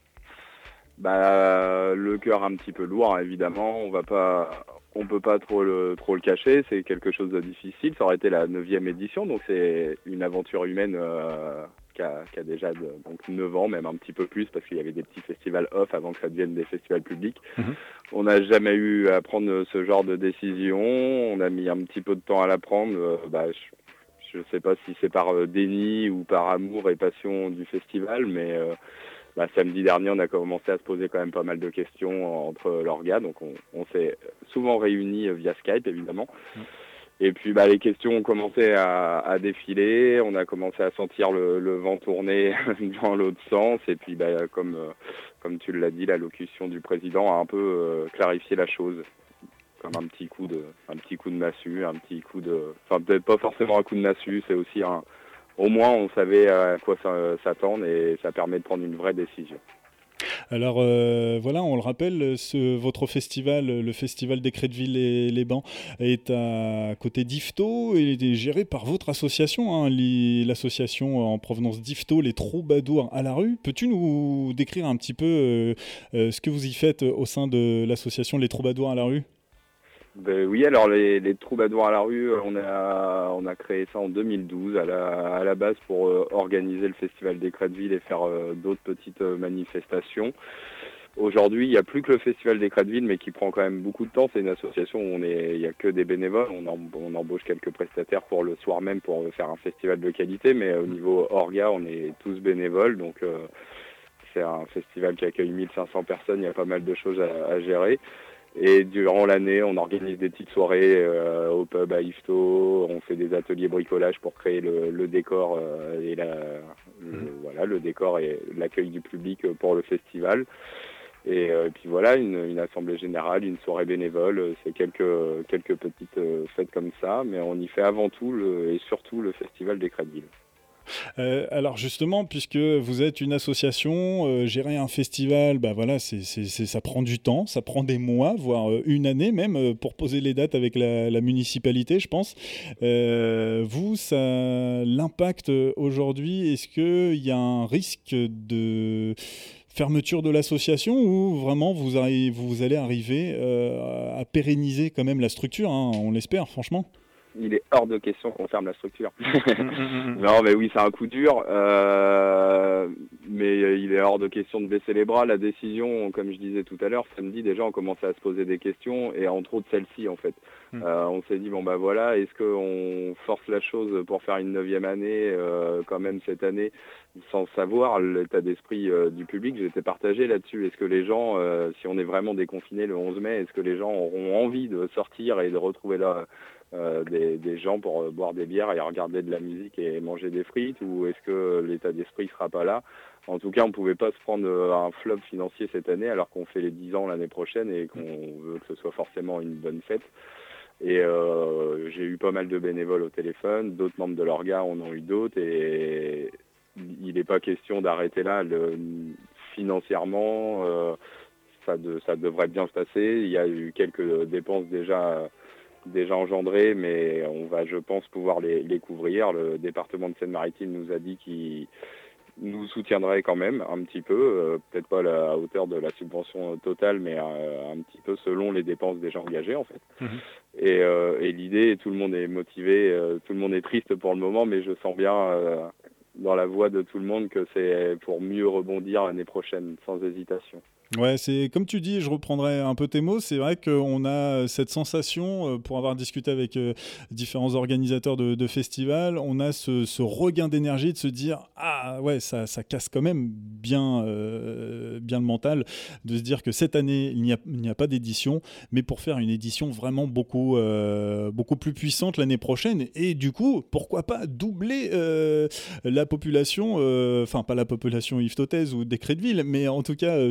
Le cœur un petit peu lourd, évidemment. On peut pas trop le cacher. C'est quelque chose de difficile. Ça aurait été la 9e édition, donc c'est une aventure humaine qui a déjà donc 9 ans, même un petit peu plus, parce qu'il y avait des petits festivals off avant que ça devienne des festivals publics. On n'a jamais eu à prendre ce genre de décision. On a mis un petit peu de temps à la prendre. Je sais pas si c'est par déni ou par amour et passion du festival, mais samedi dernier, on a commencé à se poser quand même pas mal de questions entre l'orga, donc on s'est souvent réunis via Skype, évidemment. Et puis les questions ont commencé à défiler, on a commencé à sentir le vent tourner dans l'autre sens, et puis comme tu l'as dit, l'allocution du président a un peu clarifié la chose. Comme un petit coup de massue, enfin peut-être pas forcément un coup de massue, c'est aussi au moins, on savait à quoi s'attendre et ça permet de prendre une vraie décision. Alors voilà, on le rappelle, votre festival, le festival d'Écréteville-les-Bains, est à côté d'Yvetot et est géré par votre association, hein, l'association en provenance d'Yvetot, les Troubadours à la rue. Peux-tu nous décrire un petit peu ce que vous y faites au sein de l'association Les Troubadours à la rue ? Oui, alors les Troubadours à la rue, on a créé ça en 2012 à la base pour organiser le festival d'Écréteville et faire d'autres petites manifestations. Aujourd'hui, il n'y a plus que le festival d'Écréteville, mais qui prend quand même beaucoup de temps. C'est une association où il n'y a que des bénévoles. On embauche quelques prestataires pour le soir même pour faire un festival de qualité, mais au niveau orga, on est tous bénévoles. Donc c'est un festival qui accueille 1500 personnes, il y a pas mal de choses à gérer. Et durant l'année, on organise des petites soirées au pub à Yvetot, on fait des ateliers bricolage pour créer le décor le décor et l'accueil du public pour le festival. Et puis voilà, une assemblée générale, une soirée bénévole, c'est quelques petites fêtes comme ça, mais on y fait avant tout et surtout le festival d'Écréteville. Alors justement, puisque vous êtes une association, gérer un festival, ça prend du temps, ça prend des mois, voire une année même, pour poser les dates avec la municipalité, je pense. L'impact aujourd'hui, est-ce qu'il y a un risque de fermeture de l'association ou vraiment vous allez arriver à pérenniser quand même la structure, hein, on l'espère franchement ? Il est hors de question qu'on ferme la structure. Non, mais oui, c'est un coup dur, mais il est hors de question de baisser les bras. La décision, comme je disais tout à l'heure, samedi déjà, on commençait à se poser des questions, et entre autres celle-ci, en fait. On s'est dit, est-ce qu'on force la chose pour faire une 9e année, quand même, cette année, sans savoir l'état d'esprit du public? J'étais partagé là-dessus. Est-ce que les gens, si on est vraiment déconfinés le 11 mai, est-ce que les gens auront envie de sortir et de retrouver des gens pour boire des bières et regarder de la musique et manger des frites, ou est-ce que l'état d'esprit sera pas là? En tout cas, on pouvait pas se prendre un flop financier cette année alors qu'on fait les 10 ans l'année prochaine et qu'on veut que ce soit forcément une bonne fête. Et j'ai eu pas mal de bénévoles au téléphone, d'autres membres de l'orga en ont eu d'autres, et il n'est pas question d'arrêter là. Financièrement, ça devrait bien se passer. Il y a eu quelques dépenses déjà engendrées, mais on va, je pense, pouvoir les couvrir. Le département de Seine-Maritime nous a dit qu'il nous soutiendrait quand même un petit peu, peut-être pas à la hauteur de la subvention totale, mais un petit peu selon les dépenses déjà engagées en fait. Et l'idée, tout le monde est motivé, tout le monde est triste pour le moment, mais je sens bien dans la voix de tout le monde que c'est pour mieux rebondir l'année prochaine, sans hésitation. Ouais, c'est comme tu dis, je reprendrai un peu tes mots, c'est vrai qu'on a cette sensation, pour avoir discuté avec différents organisateurs de festivals, on a ce regain d'énergie de se dire « Ah ouais, ça casse quand même bien le mental », de se dire que cette année, il n'y a pas d'édition, mais pour faire une édition vraiment beaucoup plus puissante l'année prochaine, et du coup, pourquoi pas doubler la population, enfin pas la population yvetotaise ou d'Écréteville, mais en tout cas doubler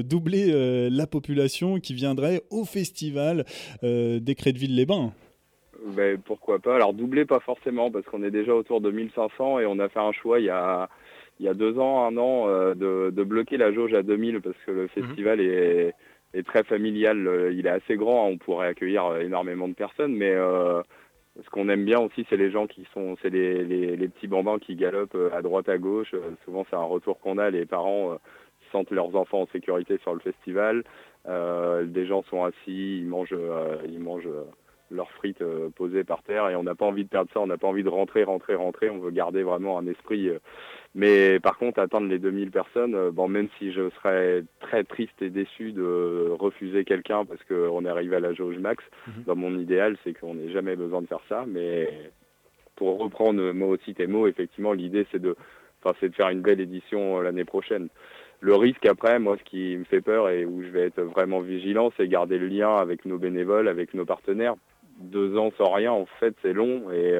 doubler la population qui viendrait au festival des Créteville-les-Bains. Ben, pourquoi pas. Alors doubler pas forcément parce qu'on est déjà autour de 1500 et on a fait un choix il y a 2 ans, 1 an de bloquer la jauge à 2000 parce que le festival est très familial. Il est assez grand, on pourrait accueillir énormément de personnes, mais ce qu'on aime bien aussi, c'est les gens c'est les petits bambins qui galopent à droite, à gauche. Souvent, c'est un retour qu'on a. Les parents sentent leurs enfants en sécurité sur le festival. Des gens sont assis, ils mangent leurs frites posées par terre et on n'a pas envie de perdre ça. On n'a pas envie de rentrer. On veut garder vraiment un esprit. Mais par contre, atteindre les 2000 personnes, même si je serais très triste et déçu de refuser quelqu'un parce qu'on est arrivé à la jauge max, dans mon idéal, c'est qu'on n'ait jamais besoin de faire ça. Mais pour reprendre moi aussi tes mots, effectivement, l'idée, c'est de faire une belle édition l'année prochaine. Le risque après, moi, ce qui me fait peur et où je vais être vraiment vigilant, c'est garder le lien avec nos bénévoles, avec nos partenaires. 2 ans sans rien, en fait, c'est long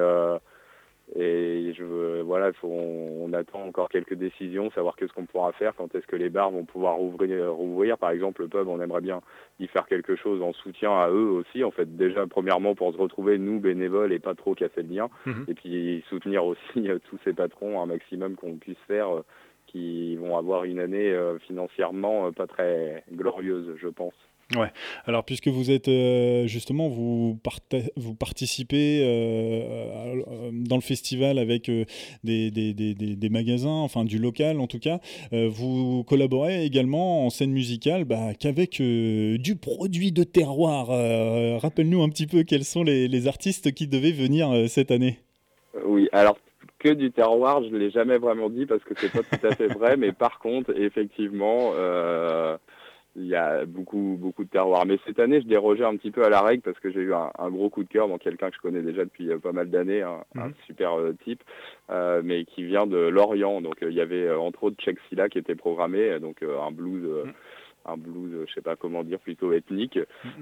et on attend encore quelques décisions, savoir qu'est-ce qu'on pourra faire, quand est-ce que les bars vont pouvoir rouvrir. Par exemple, le pub, on aimerait bien y faire quelque chose en soutien à eux aussi. En fait, déjà, premièrement, pour se retrouver, nous, bénévoles, et pas trop casser le lien. Et puis, soutenir aussi tous ces patrons, un maximum qu'on puisse faire, qui vont avoir une année financièrement pas très glorieuse, je pense. Ouais. Alors puisque vous êtes justement vous participez dans le festival avec des magasins, enfin du local en tout cas, vous collaborez également en scène musicale qu'avec du produit de terroir. Rappelle-nous un petit peu quels sont les artistes qui devaient venir cette année. Oui, alors que du terroir, je ne l'ai jamais vraiment dit parce que c'est pas tout à fait vrai, mais par contre, effectivement, il y a beaucoup de terroir. Mais cette année, je dérogeais un petit peu à la règle parce que j'ai eu un gros coup de cœur dans quelqu'un que je connais déjà depuis pas mal d'années, un super type, mais qui vient de Lorient. Donc il y avait entre autres Cheikh Silla qui était programmé, donc un blues, je sais pas comment dire, plutôt ethnique,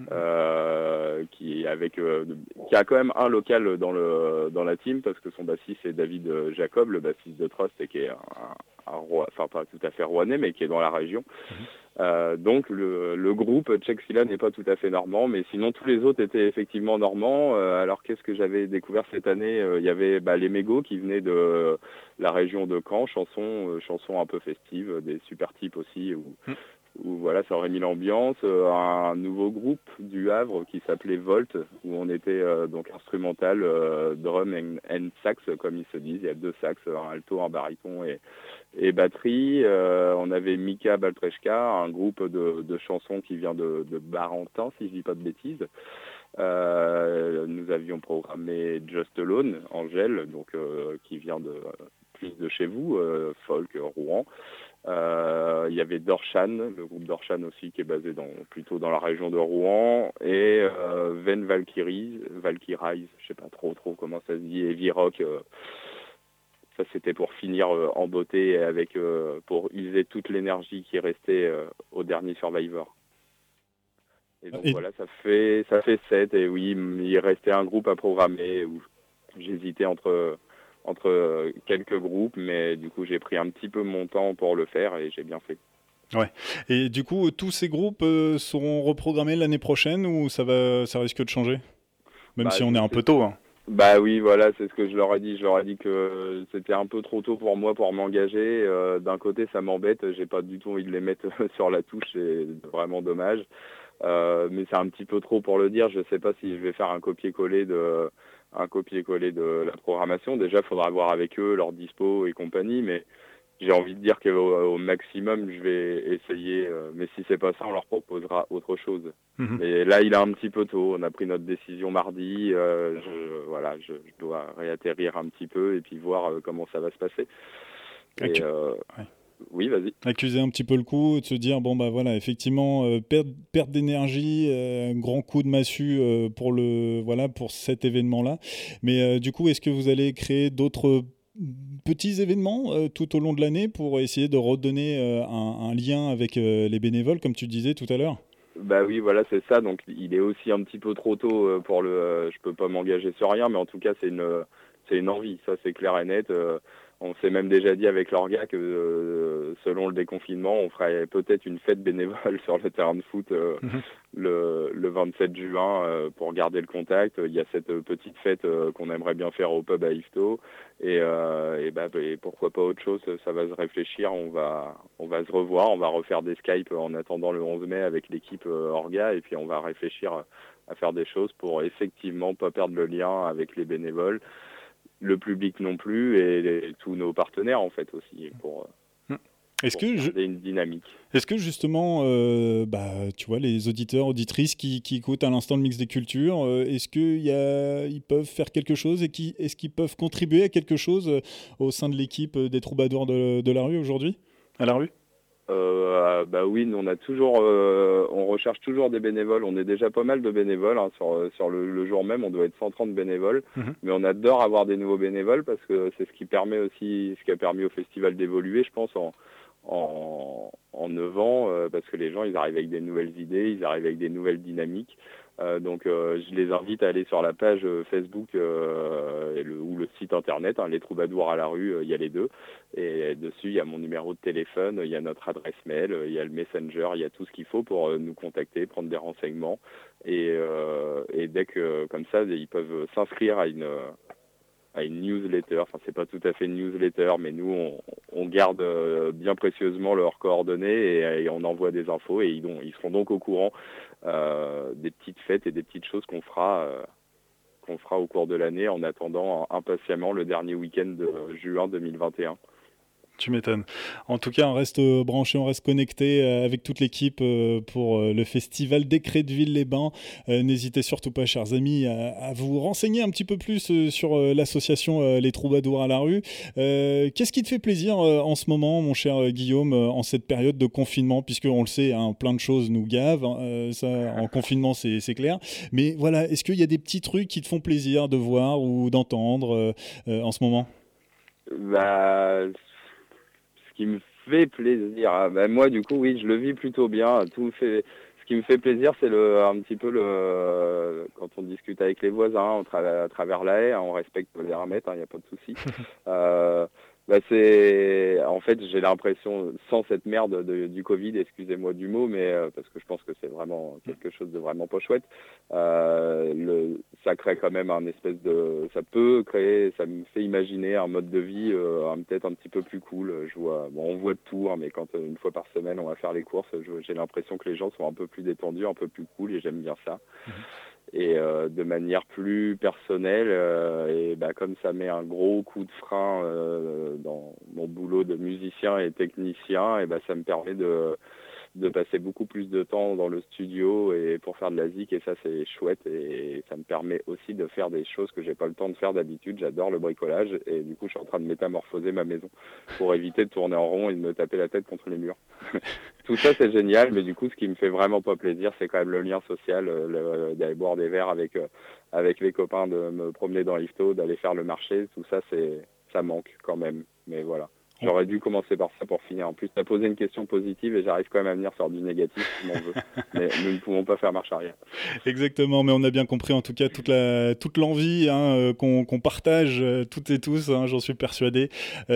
qui a quand même un local dans la team parce que son bassiste c'est David Jacob, le bassiste de Trust, et qui est un roi, enfin pas tout à fait rouennais, mais qui est dans la région. Donc le groupe Cheikh Silla n'est pas tout à fait normand, mais sinon tous les autres étaient effectivement normands. Alors qu'est-ce que j'avais découvert cette année? Il y avait les Mégots qui venaient de la région de Caen, chansons un peu festives, des super types aussi, où voilà, ça aurait mis l'ambiance. Un nouveau groupe du Havre qui s'appelait Volt, où on était donc instrumental, drum and sax, comme ils se disent. Il y a 2 sax, un alto, un baryton et batterie. On avait Mika Baltreshka, un groupe de chansons qui vient de Barentin, si je dis pas de bêtises. Nous avions programmé Just Alone, Angèle, donc qui vient plus de chez vous, folk, Rouen. Il y avait Dorshan, le groupe Dorshan aussi, qui est basé plutôt dans la région de Rouen, et Ven Valkyries, je sais pas trop comment ça se dit, et V-Rock. Ça, c'était pour finir en beauté, pour user toute l'énergie qui restait au dernier Survivor. Et donc voilà, ça fait 7, et oui, il restait un groupe à programmer, où j'hésitais entre quelques groupes, mais du coup j'ai pris un petit peu mon temps pour le faire et j'ai bien fait. Ouais. Et du coup, tous ces groupes seront reprogrammés l'année prochaine ou ça risque de changer? Même si on est un peu tôt. Hein. Bah oui, voilà, c'est ce que je leur ai dit. Je leur ai dit que c'était un peu trop tôt pour moi pour m'engager. D'un côté, ça m'embête. J'ai pas du tout envie de les mettre sur la touche. C'est vraiment dommage. Mais c'est un petit peu trop pour le dire. Je sais pas si je vais faire un copier-coller de la programmation. Déjà, il faudra voir avec eux leur dispo et compagnie, mais j'ai envie de dire qu'au maximum, je vais essayer. Mais si c'est pas ça, on leur proposera autre chose. Mais là, il est un petit peu tôt. On a pris notre décision mardi. Je dois réatterrir un petit peu et puis voir comment ça va se passer. Oui, vas-y. Accuser un petit peu le coup, de se dire effectivement, perte d'énergie, grand coup de massue pour cet événement-là. Mais du coup, est-ce que vous allez créer d'autres petits événements tout au long de l'année pour essayer de redonner un lien avec les bénévoles, comme tu disais tout à l'heure? Bah oui, voilà, c'est ça. Donc, il est aussi un petit peu trop tôt pour je peux pas m'engager sur rien, mais en tout cas, c'est une envie. Ça, c'est clair et net. On s'est même déjà dit avec l'orga que selon le déconfinement, on ferait peut-être une fête bénévole sur le terrain de foot le 27 juin pour garder le contact. Il y a cette petite fête qu'on aimerait bien faire au pub à Yvetot et pourquoi pas autre chose, ça va se réfléchir, on va se revoir, on va refaire des Skype en attendant le 11 mai avec l'équipe orga et puis on va réfléchir à faire des choses pour effectivement pas perdre le lien avec les bénévoles, le public non plus et tous nos partenaires en fait aussi pour garder une dynamique. Est-ce que justement, tu vois, les auditeurs, auditrices qui écoutent à l'instant le mix des cultures, est-ce qu'ils peuvent faire quelque chose et est-ce qu'ils peuvent contribuer à quelque chose au sein de l'équipe des troubadours de la rue aujourd'hui, à la rue? Oui, nous on recherche toujours des bénévoles. On est déjà pas mal de bénévoles hein, sur le jour même. On doit être 130 bénévoles, mais on adore avoir des nouveaux bénévoles parce que c'est ce qui a permis au festival d'évoluer, je pense, en 9 ans, parce que les gens ils arrivent avec des nouvelles idées, ils arrivent avec des nouvelles dynamiques. Donc je les invite à aller sur la page Facebook ou le site internet, hein, les troubadours à la rue, il y a les deux. Et dessus, il y a mon numéro de téléphone, il y a notre adresse mail, il y a le Messenger, il y a tout ce qu'il faut pour nous contacter, prendre des renseignements. Et dès que, comme ça, ils peuvent s'inscrire à une newsletter. Enfin, c'est pas tout à fait une newsletter, mais nous, on garde bien précieusement leurs coordonnées et on envoie des infos et ils seront donc au courant des petites fêtes et des petites choses qu'on fera au cours de l'année en attendant impatiemment le dernier week-end de juin 2021. Tu m'étonnes. En tout cas, on reste branché, on reste connecté avec toute l'équipe pour le festival des Créteville-les-Bains. N'hésitez surtout pas, chers amis, à vous renseigner un petit peu plus sur l'association Les Troubadours à la rue. Qu'est-ce qui te fait plaisir en ce moment, mon cher Guillaume, en cette période de confinement, puisque on le sait, hein, plein de choses nous gavent, ça, en confinement c'est clair. Mais voilà, est-ce qu'il y a des petits trucs qui te font plaisir de voir ou d'entendre en ce moment? Ce qui me fait plaisir, moi du coup oui, je le vis plutôt bien. Ce qui me fait plaisir, c'est un petit peu quand on discute avec les voisins à travers la haie, hein, on respecte les 1 mètre, il n'y a pas de souci. En fait, j'ai l'impression, sans cette merde du Covid, excusez-moi du mot, mais parce que je pense que c'est vraiment quelque chose de vraiment pas chouette, ça crée quand même ça me fait imaginer un mode de vie peut-être un petit peu plus cool. On voit de tout, hein, mais quand une fois par semaine on va faire les courses, j'ai l'impression que les gens sont un peu plus détendus, un peu plus cool, et j'aime bien ça. Et de manière plus personnelle, comme ça met un gros coup de frein dans mon boulot de musicien et technicien, ça me permet de passer beaucoup plus de temps dans le studio et pour faire de la zik, et ça c'est chouette, et ça me permet aussi de faire des choses que j'ai pas le temps de faire d'habitude. J'adore le bricolage et du coup je suis en train de métamorphoser ma maison pour éviter de tourner en rond et de me taper la tête contre les murs. Tout ça c'est génial, mais du coup ce qui me fait vraiment pas plaisir, c'est quand même le lien social, d'aller boire des verres avec les copains, de me promener dans Yvetot, d'aller faire le marché, tout ça ça manque quand même, mais voilà. J'aurais dû commencer par ça pour finir. En plus, tu as posé une question positive et j'arrive quand même à venir sur du négatif si m'en veux. Mais nous ne pouvons pas faire marche arrière. Exactement, mais on a bien compris en tout cas toute l'envie qu'on partage toutes et tous, hein, j'en suis persuadé.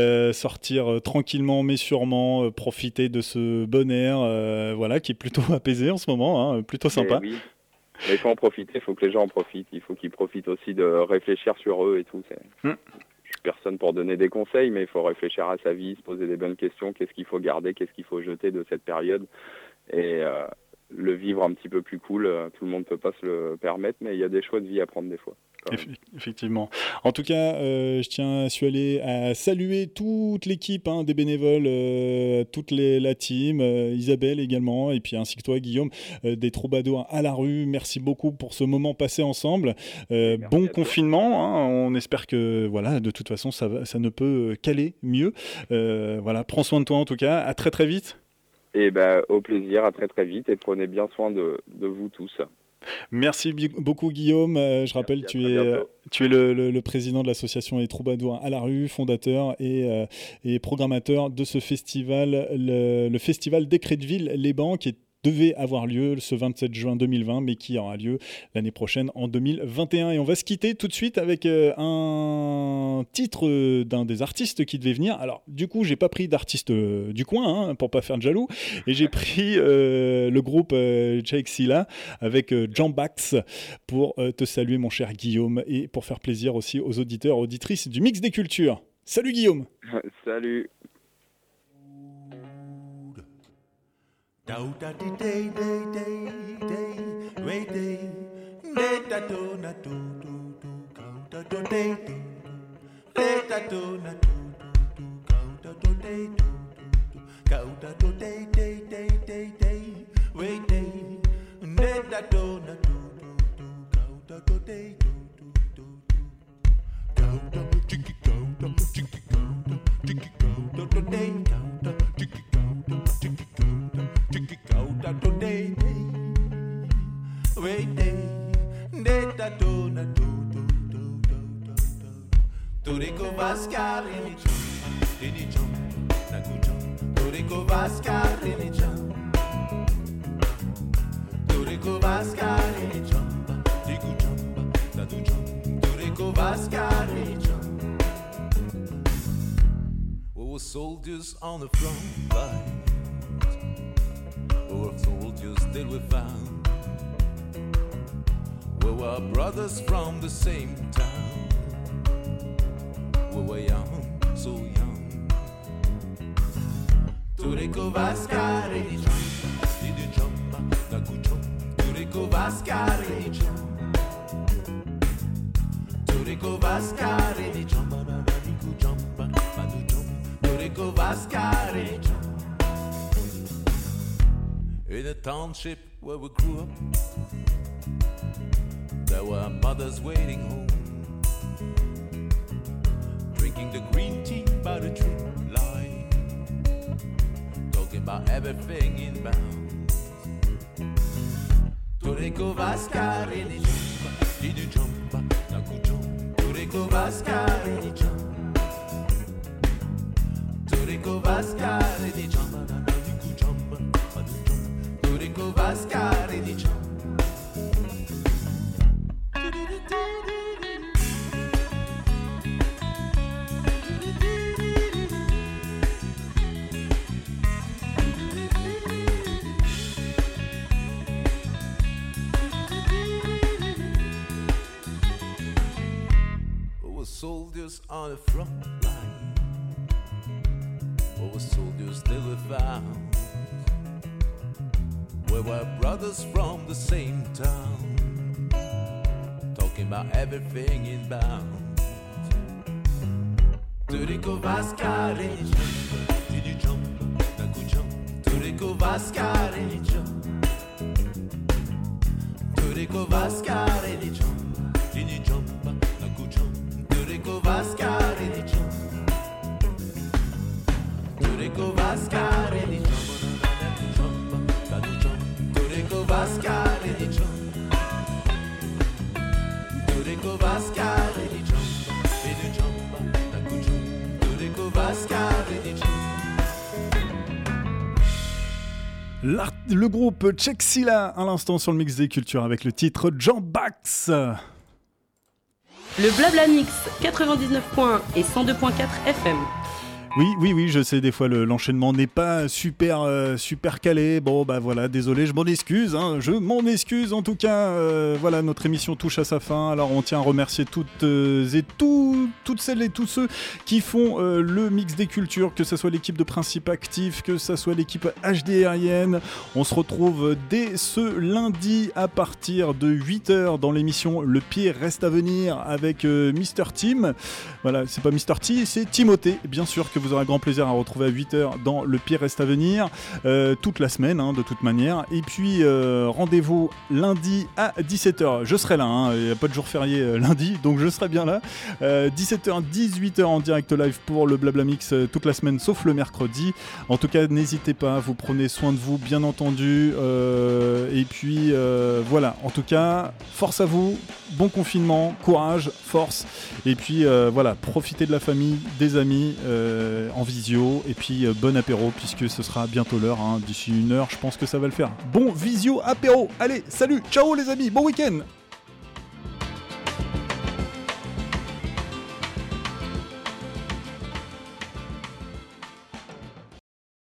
Sortir tranquillement mais sûrement, profiter de ce bon air qui est plutôt apaisé en ce moment, hein, plutôt sympa. Oui. Mais il faut en profiter, il faut que les gens en profitent. Il faut qu'ils profitent aussi de réfléchir sur eux et tout. Je suis personne pour donner des conseils, mais il faut réfléchir à sa vie, se poser des bonnes questions. Qu'est-ce qu'il faut garder, qu'est-ce qu'il faut jeter de cette période, et le vivre un petit peu plus cool. Tout le monde ne peut pas se le permettre, mais il y a des choix de vie à prendre des fois. Effectivement. En tout cas, je tiens à saluer toute l'équipe des bénévoles, toute la team, Isabelle également, et puis ainsi que toi, Guillaume, des troubadours à la rue. Merci beaucoup pour ce moment passé ensemble. Bon confinement. Hein, on espère que de toute façon, ça ne peut qu'aller mieux. Prends soin de toi en tout cas. À très très vite. Et au plaisir, à très très vite, et prenez bien soin de vous tous. Merci beaucoup Guillaume, je rappelle tu es le président de l'association Les Troubadours à la rue, fondateur et programmateur de ce festival, le festival des Créteville-les-Bains, qui est devait avoir lieu ce 27 juin 2020, mais qui aura lieu l'année prochaine en 2021. Et on va se quitter tout de suite avec un titre d'un des artistes qui devait venir. Alors, du coup, j'ai pas pris d'artiste du coin, pour pas faire de jaloux, et j'ai pris le groupe Chexila avec Jambax pour te saluer, mon cher Guillaume, et pour faire plaisir aussi aux auditeurs, auditrices du Mix des Cultures. Salut Guillaume. Salut. Toriko Vascar in the jump, Toriko Vascar in the jump, Toriko Vascar in the jump, Toriko Vascar in the jump. We were soldiers on the front line, we were soldiers till we found. We were brothers from the same town. We were young, so young. Toriko Vascar in the jump, Toriko Vascar in the jump, Toriko Vascar in the jump, Toriko Vascar in the jump. In the township where we grew up, there were mothers waiting home, drinking the green tea by the tree line, talking about everything in bounds. Toriko Vascar in the jump, Toriko Vascar in the jump, Toriko Vascar in the jump, Toriko Vascar in the jump. Soldiers on the front line, over soldiers they were found. We were brothers from the same town, talking about everything in bounds. Toriko Vascar in the jump, Toriko Vascar in the jump, Toriko Vascar in the jump, Toriko Vascar in the jump, Toriko Vascar in the jump, Toriko Vascar in the jump, Toriko Vascar in the jump, Toriko Vascar in the jump. Le groupe Chexila à l'instant sur le Mix des Cultures avec le titre Jambax. Le Blabla Mix, 99 points et 102.4 FM. Oui, je sais, des fois l'enchaînement n'est pas super calé. Bon, bah voilà, désolé, je m'en excuse. En tout cas, voilà, notre émission touche à sa fin. Alors, on tient à remercier toutes celles et tous ceux qui font le Mix des Cultures, que ce soit l'équipe de Principe Actif, que ce soit l'équipe HDRienne. On se retrouve dès ce lundi à partir de 8h dans l'émission Le Pire Reste à Venir avec Mr. Tim. Voilà, c'est pas Mr. T, c'est Timothée, bien sûr, que vous aurez grand plaisir à retrouver à 8h dans Le Pire Reste à Venir, toute la semaine, de toute manière. Et puis, rendez-vous lundi à 17h. Je serai là, il n'y a pas de jour férié lundi, donc je serai bien là. 17h, 18h en direct live pour le Blabla Mix toute la semaine, sauf le mercredi. En tout cas, n'hésitez pas, vous prenez soin de vous, bien entendu. Et puis, voilà, en tout cas, force à vous. bon confinement, courage, force, et puis voilà, profitez de la famille, des amis en visio, et puis bon apéro puisque ce sera bientôt l'heure, hein. D'ici 1 heure je pense que ça va le faire. Bon visio apéro, allez salut, ciao les amis, bon week-end.